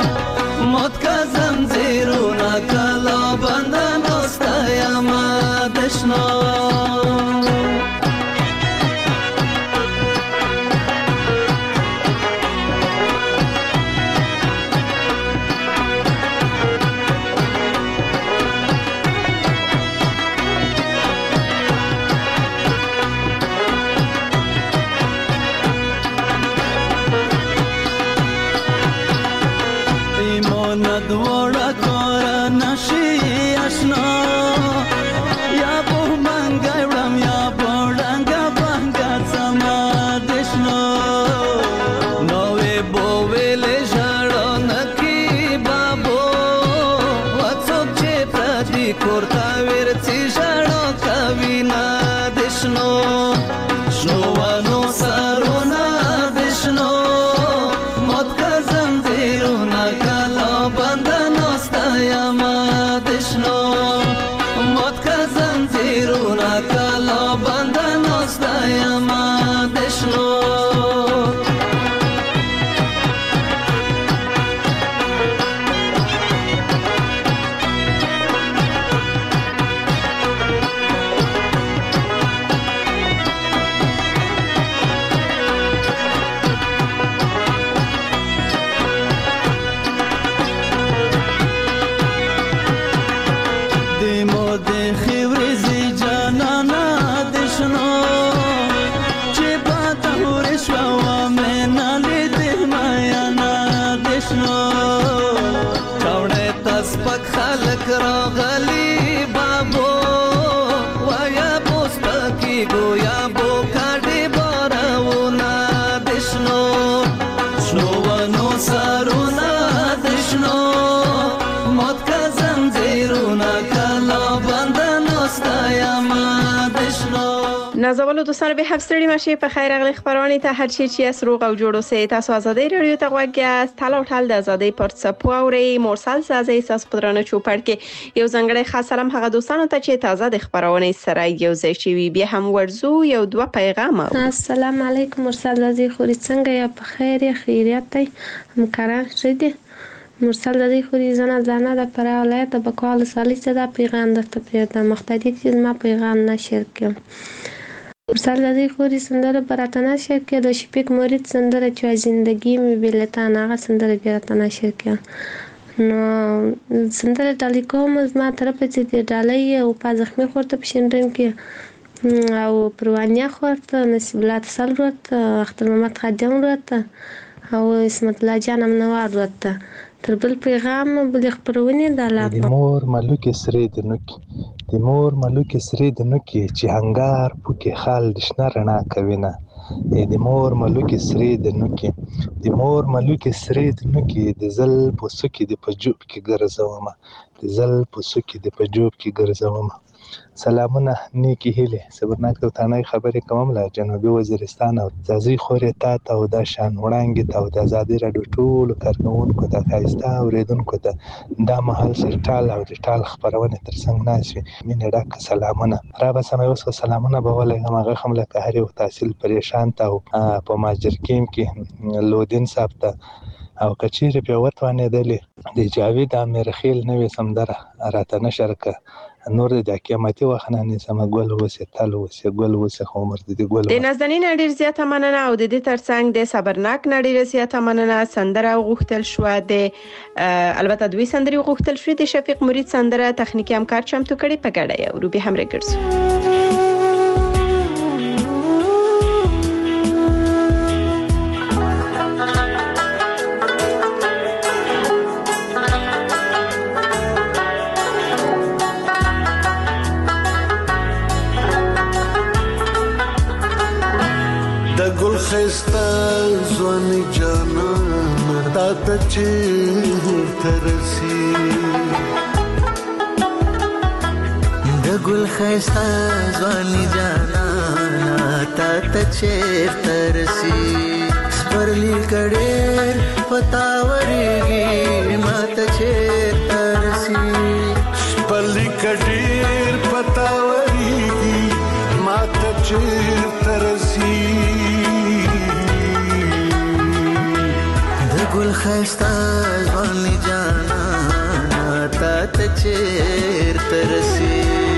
H: مات کزم زیرونا کلا بندن استایم دشنو سپک خلک راغلي بابو وایا پوسپکی گویا بو کاډي بارونه دشنو شنو ونو سارونه دشنو موت کا زنجیرونه کلا بندنو ستایما دشنو
D: نازولو دوستان به هفستری ماشی په خیر اغلی خبرانی ته هر چی چی از روغ او جوړو سه تاسو آزادی رادیو ته غوږی تاله ټال د آزادی پر سپو اوري مرسل زازي اساس پدرانه چوپړ کې یو ځنګړی خاص سلام هغه دوستانو ته چې تازه د خبرونه سره یو ځای شي بیا هم ورزو یو دوه پیغام
N: السلام علیکم مرسل زازي خوري څنګه یا په خیر خیریت دی همکاران شدي مرسل زازي خوري زنه د پر ولایت د بکوال سالي صدا پیغام درته پیدا مختدی چې ما پیغام نشر کړم مرسل زادی خوری سندره براتنا نشر که د شپیک مورید سندره چو زندگی می بیلتان آقا سندره براتنا نشر که نو سندره ډالۍ کوم زما طرفه چې دی ډالۍ او په زخمي خورته پښندم کې او پروانیا خورته نصیب الله تسل ورته اختر محمد خادم ورته او اسمت الله جان امنوار ورته تر بل پیغام بل خبرونه د
Q: مور ملوک سری د نوکی د مور ملوک سری د نوکی چې هنګار پوکې خال د شنه رڼا کوي نه د مور ملوک سری د نوکی د مور ملوک سری د نوکی د زل پوسکی د پجوب کې ګرځوم د زل پوسکی د پجوب کې ګرځوم سلامونه نیکی هیله صبرناک توتانای خبرې کوم له جنوبي وزیرستان او زازي خورې تا ته او د شان وړاندې ته او د آزادي رادیو ټول کارکونکو ته خایسته اوریدونکو ته دا مهال سرټال او د ټال خبرونه ترڅنګ ناشي مینه ډاک سلامونه را به سمې اوس سلامونه به ولې هغه هم له قهر او تحصیل پریشان ته په ماجرکیم کې لودین صاحب ته او کچېره په وټوانه دلی د جاوید امیرخیل نوې سمدره راته نشر ک نور د قیامتي وخنه نه سم ګل وسه تل وسه ګل وسه عمر د ګل
D: د نازنین ډیر زیاته مننه او د دې ترڅنګ د صبرناک ډیر زیاته مننه سندره غوښتل شو د البته دوی سندري غوښتل شو د شفیق مرید سندره تخنیکی همکار چمتو کړي په ګډه او روبي هم رګرس
R: خستا زوانی جانا تا تا چیر ترسی د ګل خستا زوانی جانا تا تا چیر ترسی سپرلی کډیر پتاورېږي ما ته چیر ترسی سپرلی کډیر پتاورېږي ما ته چیر ترسی ګل خستا ځواني جانا تا ته چیرته رسي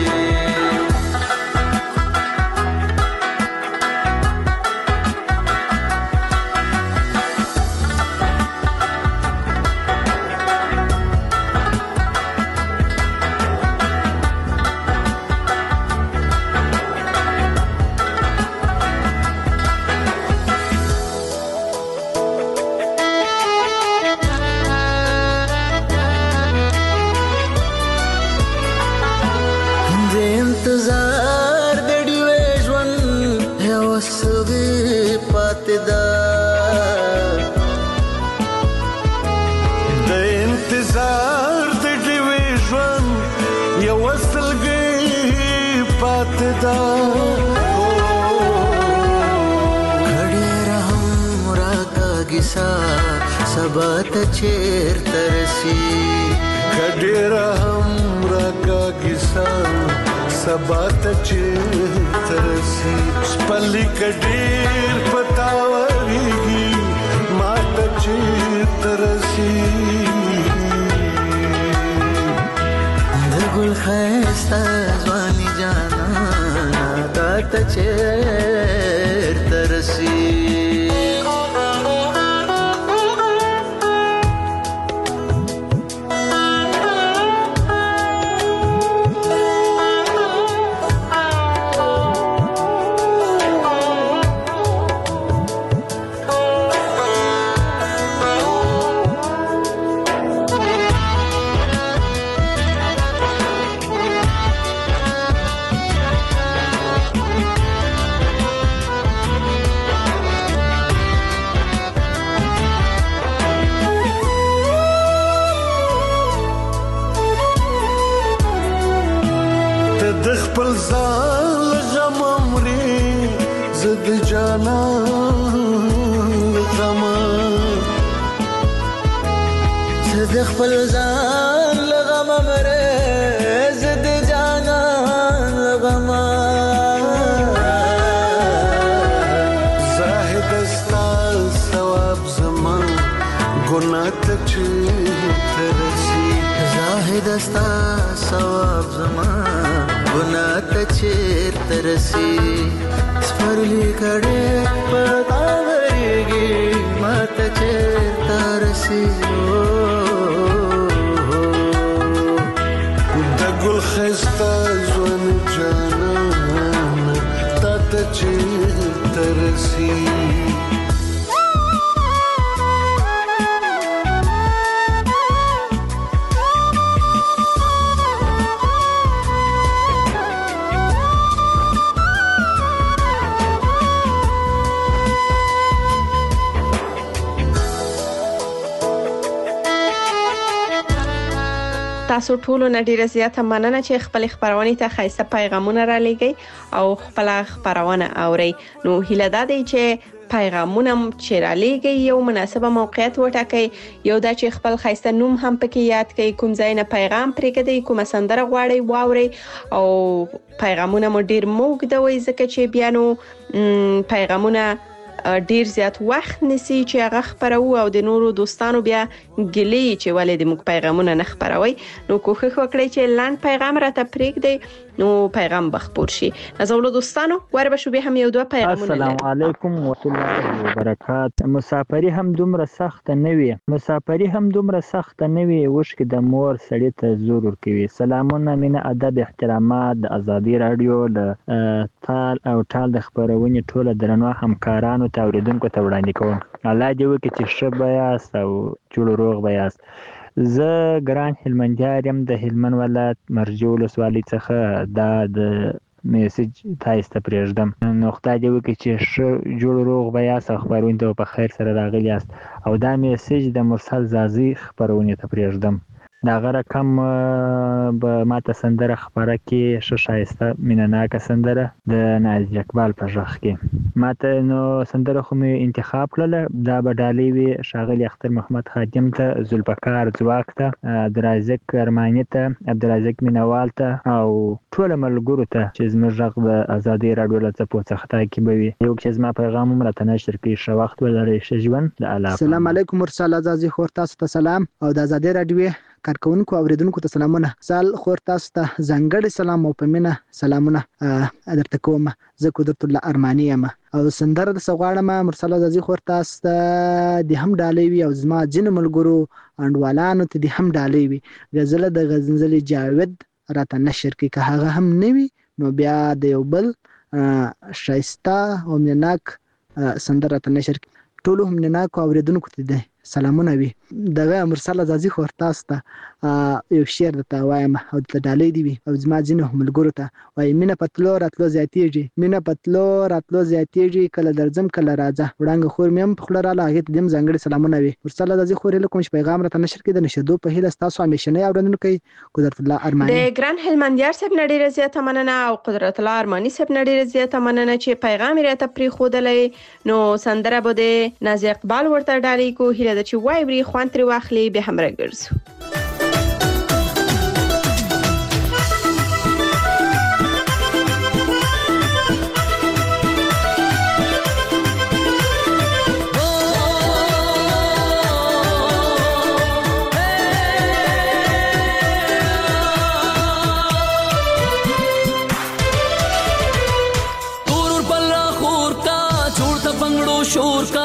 R: سبات چیر ترسی کډیر هم راکا کیسا سبات چیر ترسی سپلی کډیر پتاورېږي ما ته چیر ترسی د ګل خستا ځواني جانا تا ته چیر ترسی خپل ځان غم مري زد جانان غم زد خپل ځان غم مري زد جانان غم زاهد استا ثواب زمان ګناه ته ترسي زاهد استا ثواب زمان ګناه ته ترسي سپرلی کړه پتا ورګي ماته ترسي د ګل خسته ځوان جانان ته ترسي
D: تاسو ټول نه ډیره زیاته مننه چې خپل خبرونه ته خاصه پیغامونه را لګي او خپل خبرونه اوري. نو هیله ده چې پیغامونه چې را لګي یو مناسبه موقعیت وټاکي، یو دا چې خپل خاصه نوم هم پکې یاد کړئ، کوم ځای نه پیغام پرېږدئ، کوم سندره غواړئ واورئ او پیغامونه مو ډیر موږدوي ځکه چې بیا نو پیغامونه ډیر زیات وخت نسی چې هغه خبرو او د نورو دوستانو بیا ګلې چې ولې د موږ پیغامونه نه خبروي. نو کوښښ وکړئ چې لاند پیغام راته پرېږدئ نو پیغام بخپور شي. نازولو دوستانو وربه شو به هم یو دوه پیغامونه.
S: السلام علیکم ورحمت الله وبرکاته. مسافری هم دومره سخت نه وي وشکې د مور سړی ته زور ورکوي. سلامونه، مینه، ادب، احترامات د ازادي رادیو د تال او ټال د خبرونې ټوله درنو همکارانو ته اوریدونکو ته وړاندې کوم. الله دې وکړي چې ښه به یاست او جوړ روغ به یاست. زه ګران هلمندیار یم د هلمند ولایت مرجو ولسوالۍ څخه دا د میسج تاسو ته پرېږدم. نو خدای دې وکړي چې ښه جوړ روغ به یاست او خبرونه ته په خیر سره راغلي یاست. او دا میسج د مرسل زازي خبرونه ته پرېږدم. دا غره کم به ماته سندره خبره کې ښه ښایسته مینهناکه سندره د نازي اقبال په غږ کې ماته نو سندره خو مې انتخاب کړله. دا به ډالۍ وي ښاغلي اختر محمد خادم ته، ذوالفقار ځواک ته، عبدالرازق ارماني ته، عبدالرازق مینوال ته او ټولو ملګرو ته چې زموږ غږ د ازادۍ راډیو له څپو څخه تعقیب وي. یو چې زما پیغام هم راته نشر کړي. ښه وخت ولرئ، ښه ژوند. د الله
T: السلام علیکم مرسل ازازي خور تاسو ته سلام او د ازادۍ راډیو کارکونکو اوریدونکو ته سلامونه. سال خور تاسو ته ځانګړی سلام او پمنه سلامونه درته کوم. زه قدرت الله ارماني یم او سندره د سغواړم مرسل ازازي خور تاسو ته د هم ډالۍ وي او زما جن ملګرو انډوالانو ته د هم ډالۍ وي. غزل د غزنزلي جاوید راته نشر کی که هغه هم نوي نو بیا د یو بل شایسته او منناک سندره راته نشر کی. ټولو هم منناک اوریدونکو ته ده سلامونه وي. دغه مرسل ازازي خور تاسو ته یو شعر درته وایم او د ډالۍ دی وي او زما ځینو ملګرو ته وایي مینه پتلو راتلو زیاتېږي، مینه پتلو راتلو زیاتېږي، کله درځم کله راځه، وړانګه خور مې هم په خوله راله هغې ته دې هم ځانګړي سلامونه وي. مرسل ازازي خور هیله کوم چې پیغام راته نشر کړي. د نشردو په هیله ستاسو همیشنی اورېدونکی قدرت الله ارماني.
D: د ګران هلمندیار صاحب نه ډېره زیاته مننه او قدرت الله ارماني صاحب نه ډېره زیاته مننه چې پیغام یې راته پرېښودلی. نو سندره به د نازي اقبال ورته ډالۍ کو. هیله ده چې واوري، خوند ترې واخلي، بیا هم راګرځو.
U: शोर का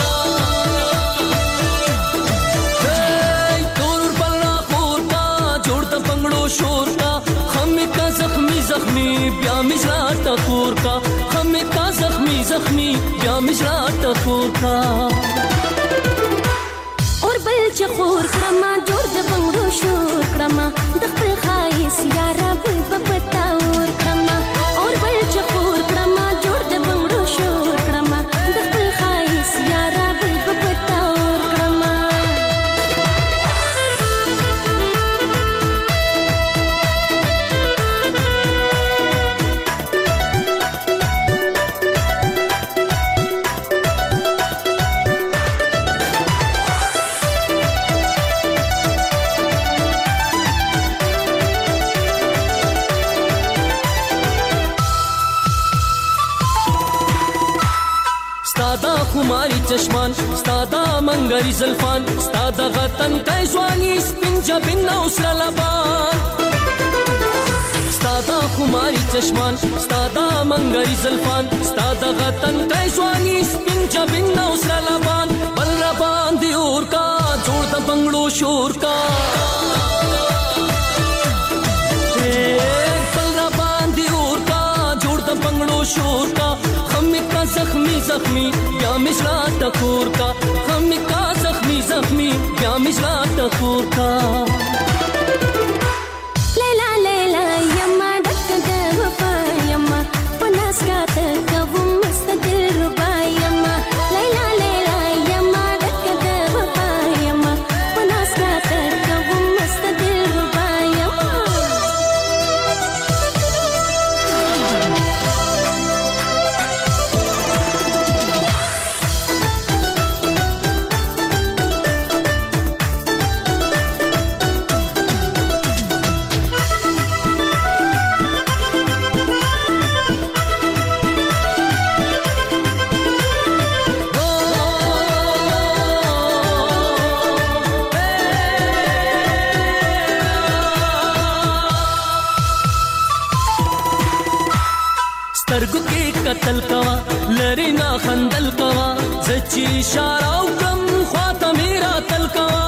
U: तोर पल्ला खोर का जोड़ता पंगड़ो शोर का हमें का जख्मी जख्मी ब्या मिश्रा टकोर का हमें का जख्मी जख्मी ब्या मिश्रा टकोर का
F: और बल चखोर क्रमा जोड़ द पंगड़ो शोर क्रमा दखल खाइस यारा बुल बपता और क्रमा और बल चखोर क्रमा जोड़ द पंगड़ो शोर क्रमा दखल खाइस यारा बुल बपता और क्रमा
U: خماري چشمان ستادا منګري زلفان ستادا غتن کای ځواني سپین جبین او سره لبان ستادا خماري چشمان ستادا منګري زلفان ستادا غتن کای ځواني سپین جبین او سره لبان بل را باندې اور کا جوړ د بنگړو شور کا بل را باندې اور کا جوړ د بنگړو شور کا خمی کا زخمی زخمی بیا مجرا ټکور کا خمی کا زخمی زخمی بیا مجرا ټکور کا
F: لیلا لیلا یما ډک د وفا یما پناس کا ته کوم مستدل ربا یما لیلا لیلا یما ډک د وفا یما پناس کا ته کوم مستدل ربا یما
U: سترګو کې قتل کوا لری نا خندل کوا زچی اشاره وکم خواته میرا تل کوا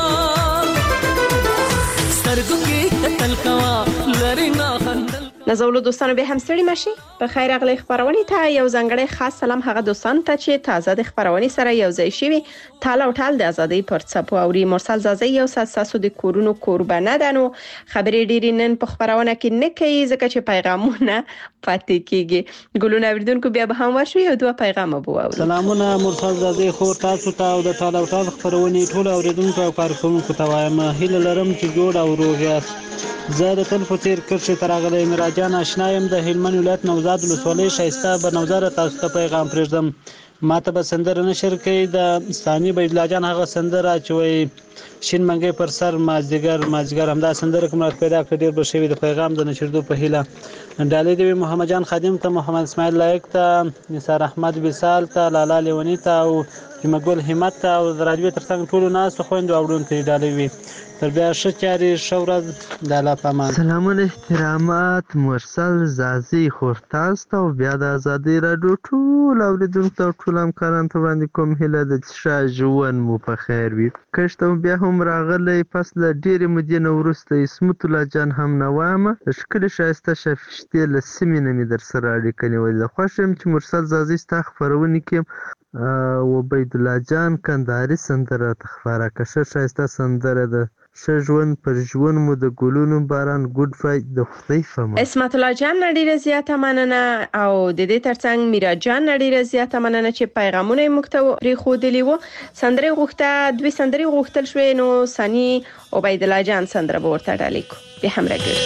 U: سترګو کې قتل کوا لری نا خندل
D: نازولو دوستانو به هم ستړي مشي په خیر اغلی خبرونه ته یو ځنګړی خاص سلام هغه دوستان ته چې تازه د خبرونه سره یو ځای شوي تاله او ټال د ازادۍ پر څپو اوري مرسل زازي یو ساسو د کورونو قربانه دنو خبرې ډېری نن په خبرونه کې نه کوي ځکه چې پیغامونه پاتې کیږي ګلونه اوریدونکو بیا به هم ورشي یو دوه پیغام بو اوري
E: سلامونه مرسل زازي خو تاسو ته او د تاله او ټال خبرونه ټول اوریدونکو او کارکونکو ته وایم هیله لرم چې جوړ او روغ یاست زه د تل په تیر کرښې تراغلی مراجان آشنا یم د هلمند ولایت نوزاد ولسوالۍ ښایسته بنوزاره تاسو ته پیغام پرېږدم ماته به سندره نشر کوي د ثاني بيدلا جان هغه سندره چې وایي شین منګي پر سر مازدیګر همدا سندره کوم پیدا کړ ډیر به شوی د پیغام د نشردو په هیله ډالې دی محمد جان خادم ته محمد اسماعیل لایق ته نثار احمد وصال ته لالا لیونی ته او جمګل همت ته او راډیو ترڅنګ ټول ناس خويند اوډونکو ډالې وي تر بیا شچاري شورز د لا پامان
V: سلامونه احترامات مرسل زازي خورتاست او بیا د ازادي رادیو ټول اوریدونکو ټول همکارانو ته باندې کوم هله د شاجون مو په خیر وي کښته بیا هم راغلی پس له ډېرې مودې نه وروسته اسمت الله جان هم نوامه ښکلې ښایسته شفشتې له سیمې نه مې در سره اړیکه نیولې خوښ یم چې مرسل زازي ستا خپرونې کې عبید الله جان کندهاري سندره ته خپاره کړه ښه ښایسته سندره ده ښه ژوند پر ژوند مو د ګلونو باران ګډ فای د خدای فهم
D: اسمت الله جان ډیره زیاته مننه او د دې ترڅنګ میرا جان ډیره زیاته مننه چې پیغامونه موږ ته پرېښودلي وو سندره غوښته دوی سندري غوښتل شوې نو ثاني عبید الله جان سندره به ورته ډالې کو به هم راګر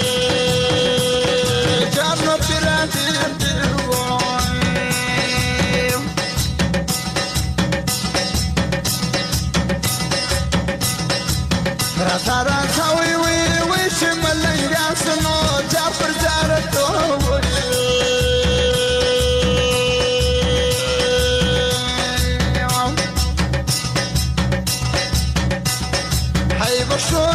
R: Razara kawi we shimalanga suno japar jarato hay bashur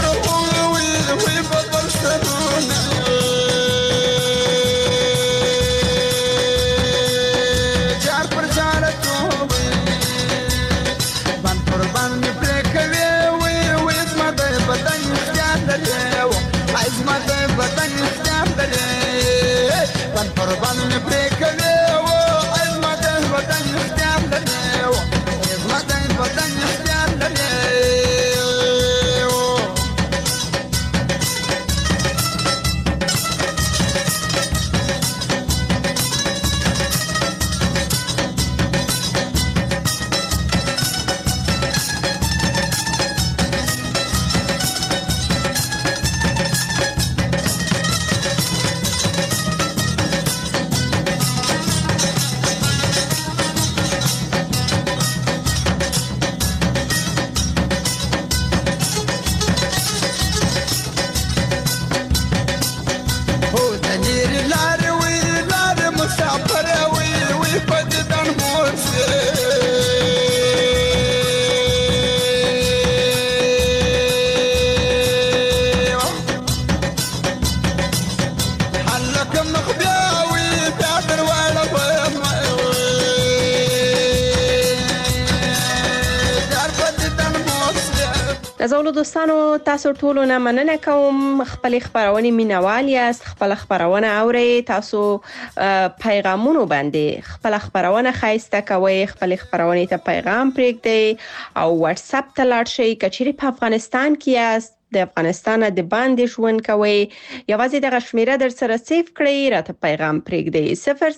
R: we badal saruna
D: نازولو دوستانو تاسو ټولو نه مننه کوم خپل خبرونه مینوال یاست خپل خبرونه اوري تاسو پیغامونو باندې خپل خبرونه خایسته کوي خپل خبرونه ته پیغام پرېږدئ او واتس اپ ته لاړ شئ کچېرې په افغانستان کې یاست د افغانستان د باندې ژوند کوي یوازې د شمیره در سره سیف کړئ راته پیغام پرېږدئ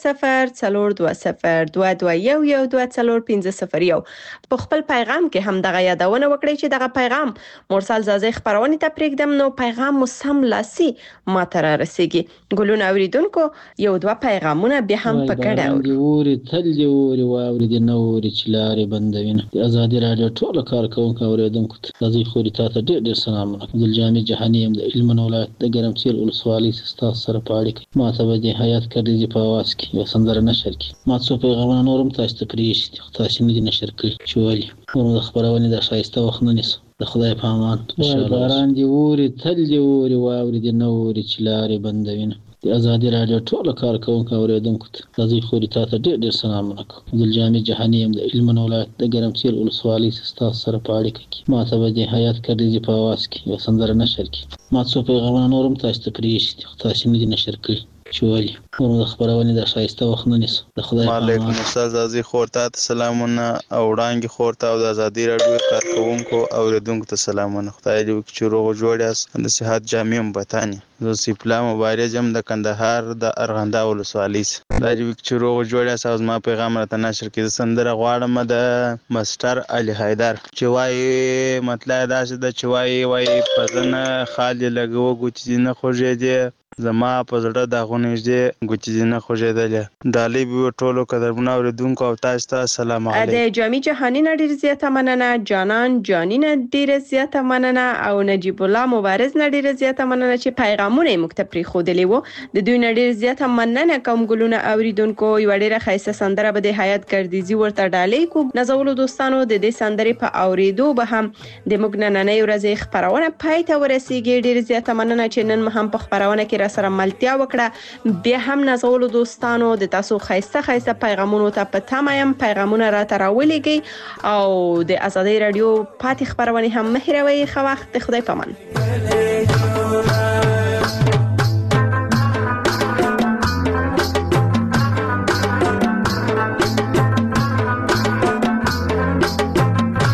D: 004222112501 په خپل پیغام کې هم دغه یادونه وکړئ چې دغه پیغام مرسل زازی خبرونه ته پرېږدم نو پیغام مو سم لاسي ما ته رارسیږي ګلونه اوریدونکو یو دوه پیغامونه بیا هم په ګډه
E: اوري تل دی اوري واوري د نوري چلارې بندوینه د ازادي رادیو ټول کارکونکو اوریدونکو ته زی خوري تاسو ډېر سلام عبدالجامع جهانی ام د علم ولایت د ګرمسیر ولسوالۍ ستاسو سره په اړیکه ما ته د حیات کړي په आवाज کې یو سندره نشر کی ما څو پیغامونه نورم تاسو ته پریږدي تاسو نه دي نشر کړی چوالي نو د خبرونه د شایسته وخت نه نیسو د خدای په امان ان شاء الله باران دی اوري تل دی اوري واوري د نوري چلارې بندوینه د ازادي رادیو ټول کارکونکو اوریدونکو ته زی خوري تاسو ډېر سلامونه کوم عبدالجامع جهانی ام د علم ولایت د ګرمسیر ولسوالۍ ستاسو سره په اړیکه کې ما ته د حیات کړي په आवाज کې یو سندره نشر کی ما څو پیغامونه نورم تاسو ته پریږدي تاسو نه دي نشر کړی چوالي نو د خبرونه د شایسته وخت نه نیسو د خدای په امان
B: علیکم استاد زازی خورته سلامونه او وړاندې خورته او د ازادي رادیو کارکونکو اوریدونکو ته سلامونه خدای دې وکړي چې روغ جوړ یاست د صحت جامع بتانی زه سیپلا مبارز یم د کندهار د ارغنده ولسوالۍ دا دې وکړي چې روغ جوړ یاست او ما پیغام راته نشر کړي سندره غواړم د مستر علي حیدر چې وایي مطلب دا چې د چوي وایي پزنه خالي لګو ګوتې نه خوږې دي زما په زړه د غونېږي ګوتې نه خوږېدلې ډالۍ به ټولو قدرمنو اوریدونکو او تاسو ته سلام علیکم
D: د جامع جهانی نه ډیر زیاته مننه جانان جانی نه ډیر زیاته مننه او نجیب الله مبارز نه ډیر زیاته مننه چې پیغامونه مکتب خودلې وو د دوی نه ډیر زیاته مننه کوم ګلونه اوریدونکو یو ډیره خیسه سندره به د حیات کردیزي ورته ډالۍ کو نازولو دوستانو د دې سندرې په اوریدو به هم د مګنننې ورځې خبرونه پای ته ورسیږي ډیر زیاته مننه چې نن هم په خبرونه کې سره ملتیا وکړه بیا هم نازولو دوستانو د تاسو خیسته پیغامونو ته په تمایم پیغامونه را تراولېږي او د ازادي رادیو پاتې خبرونه هم مهیروي خو وخت خدای پامان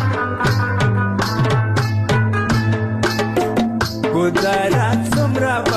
R: ګدارات څومره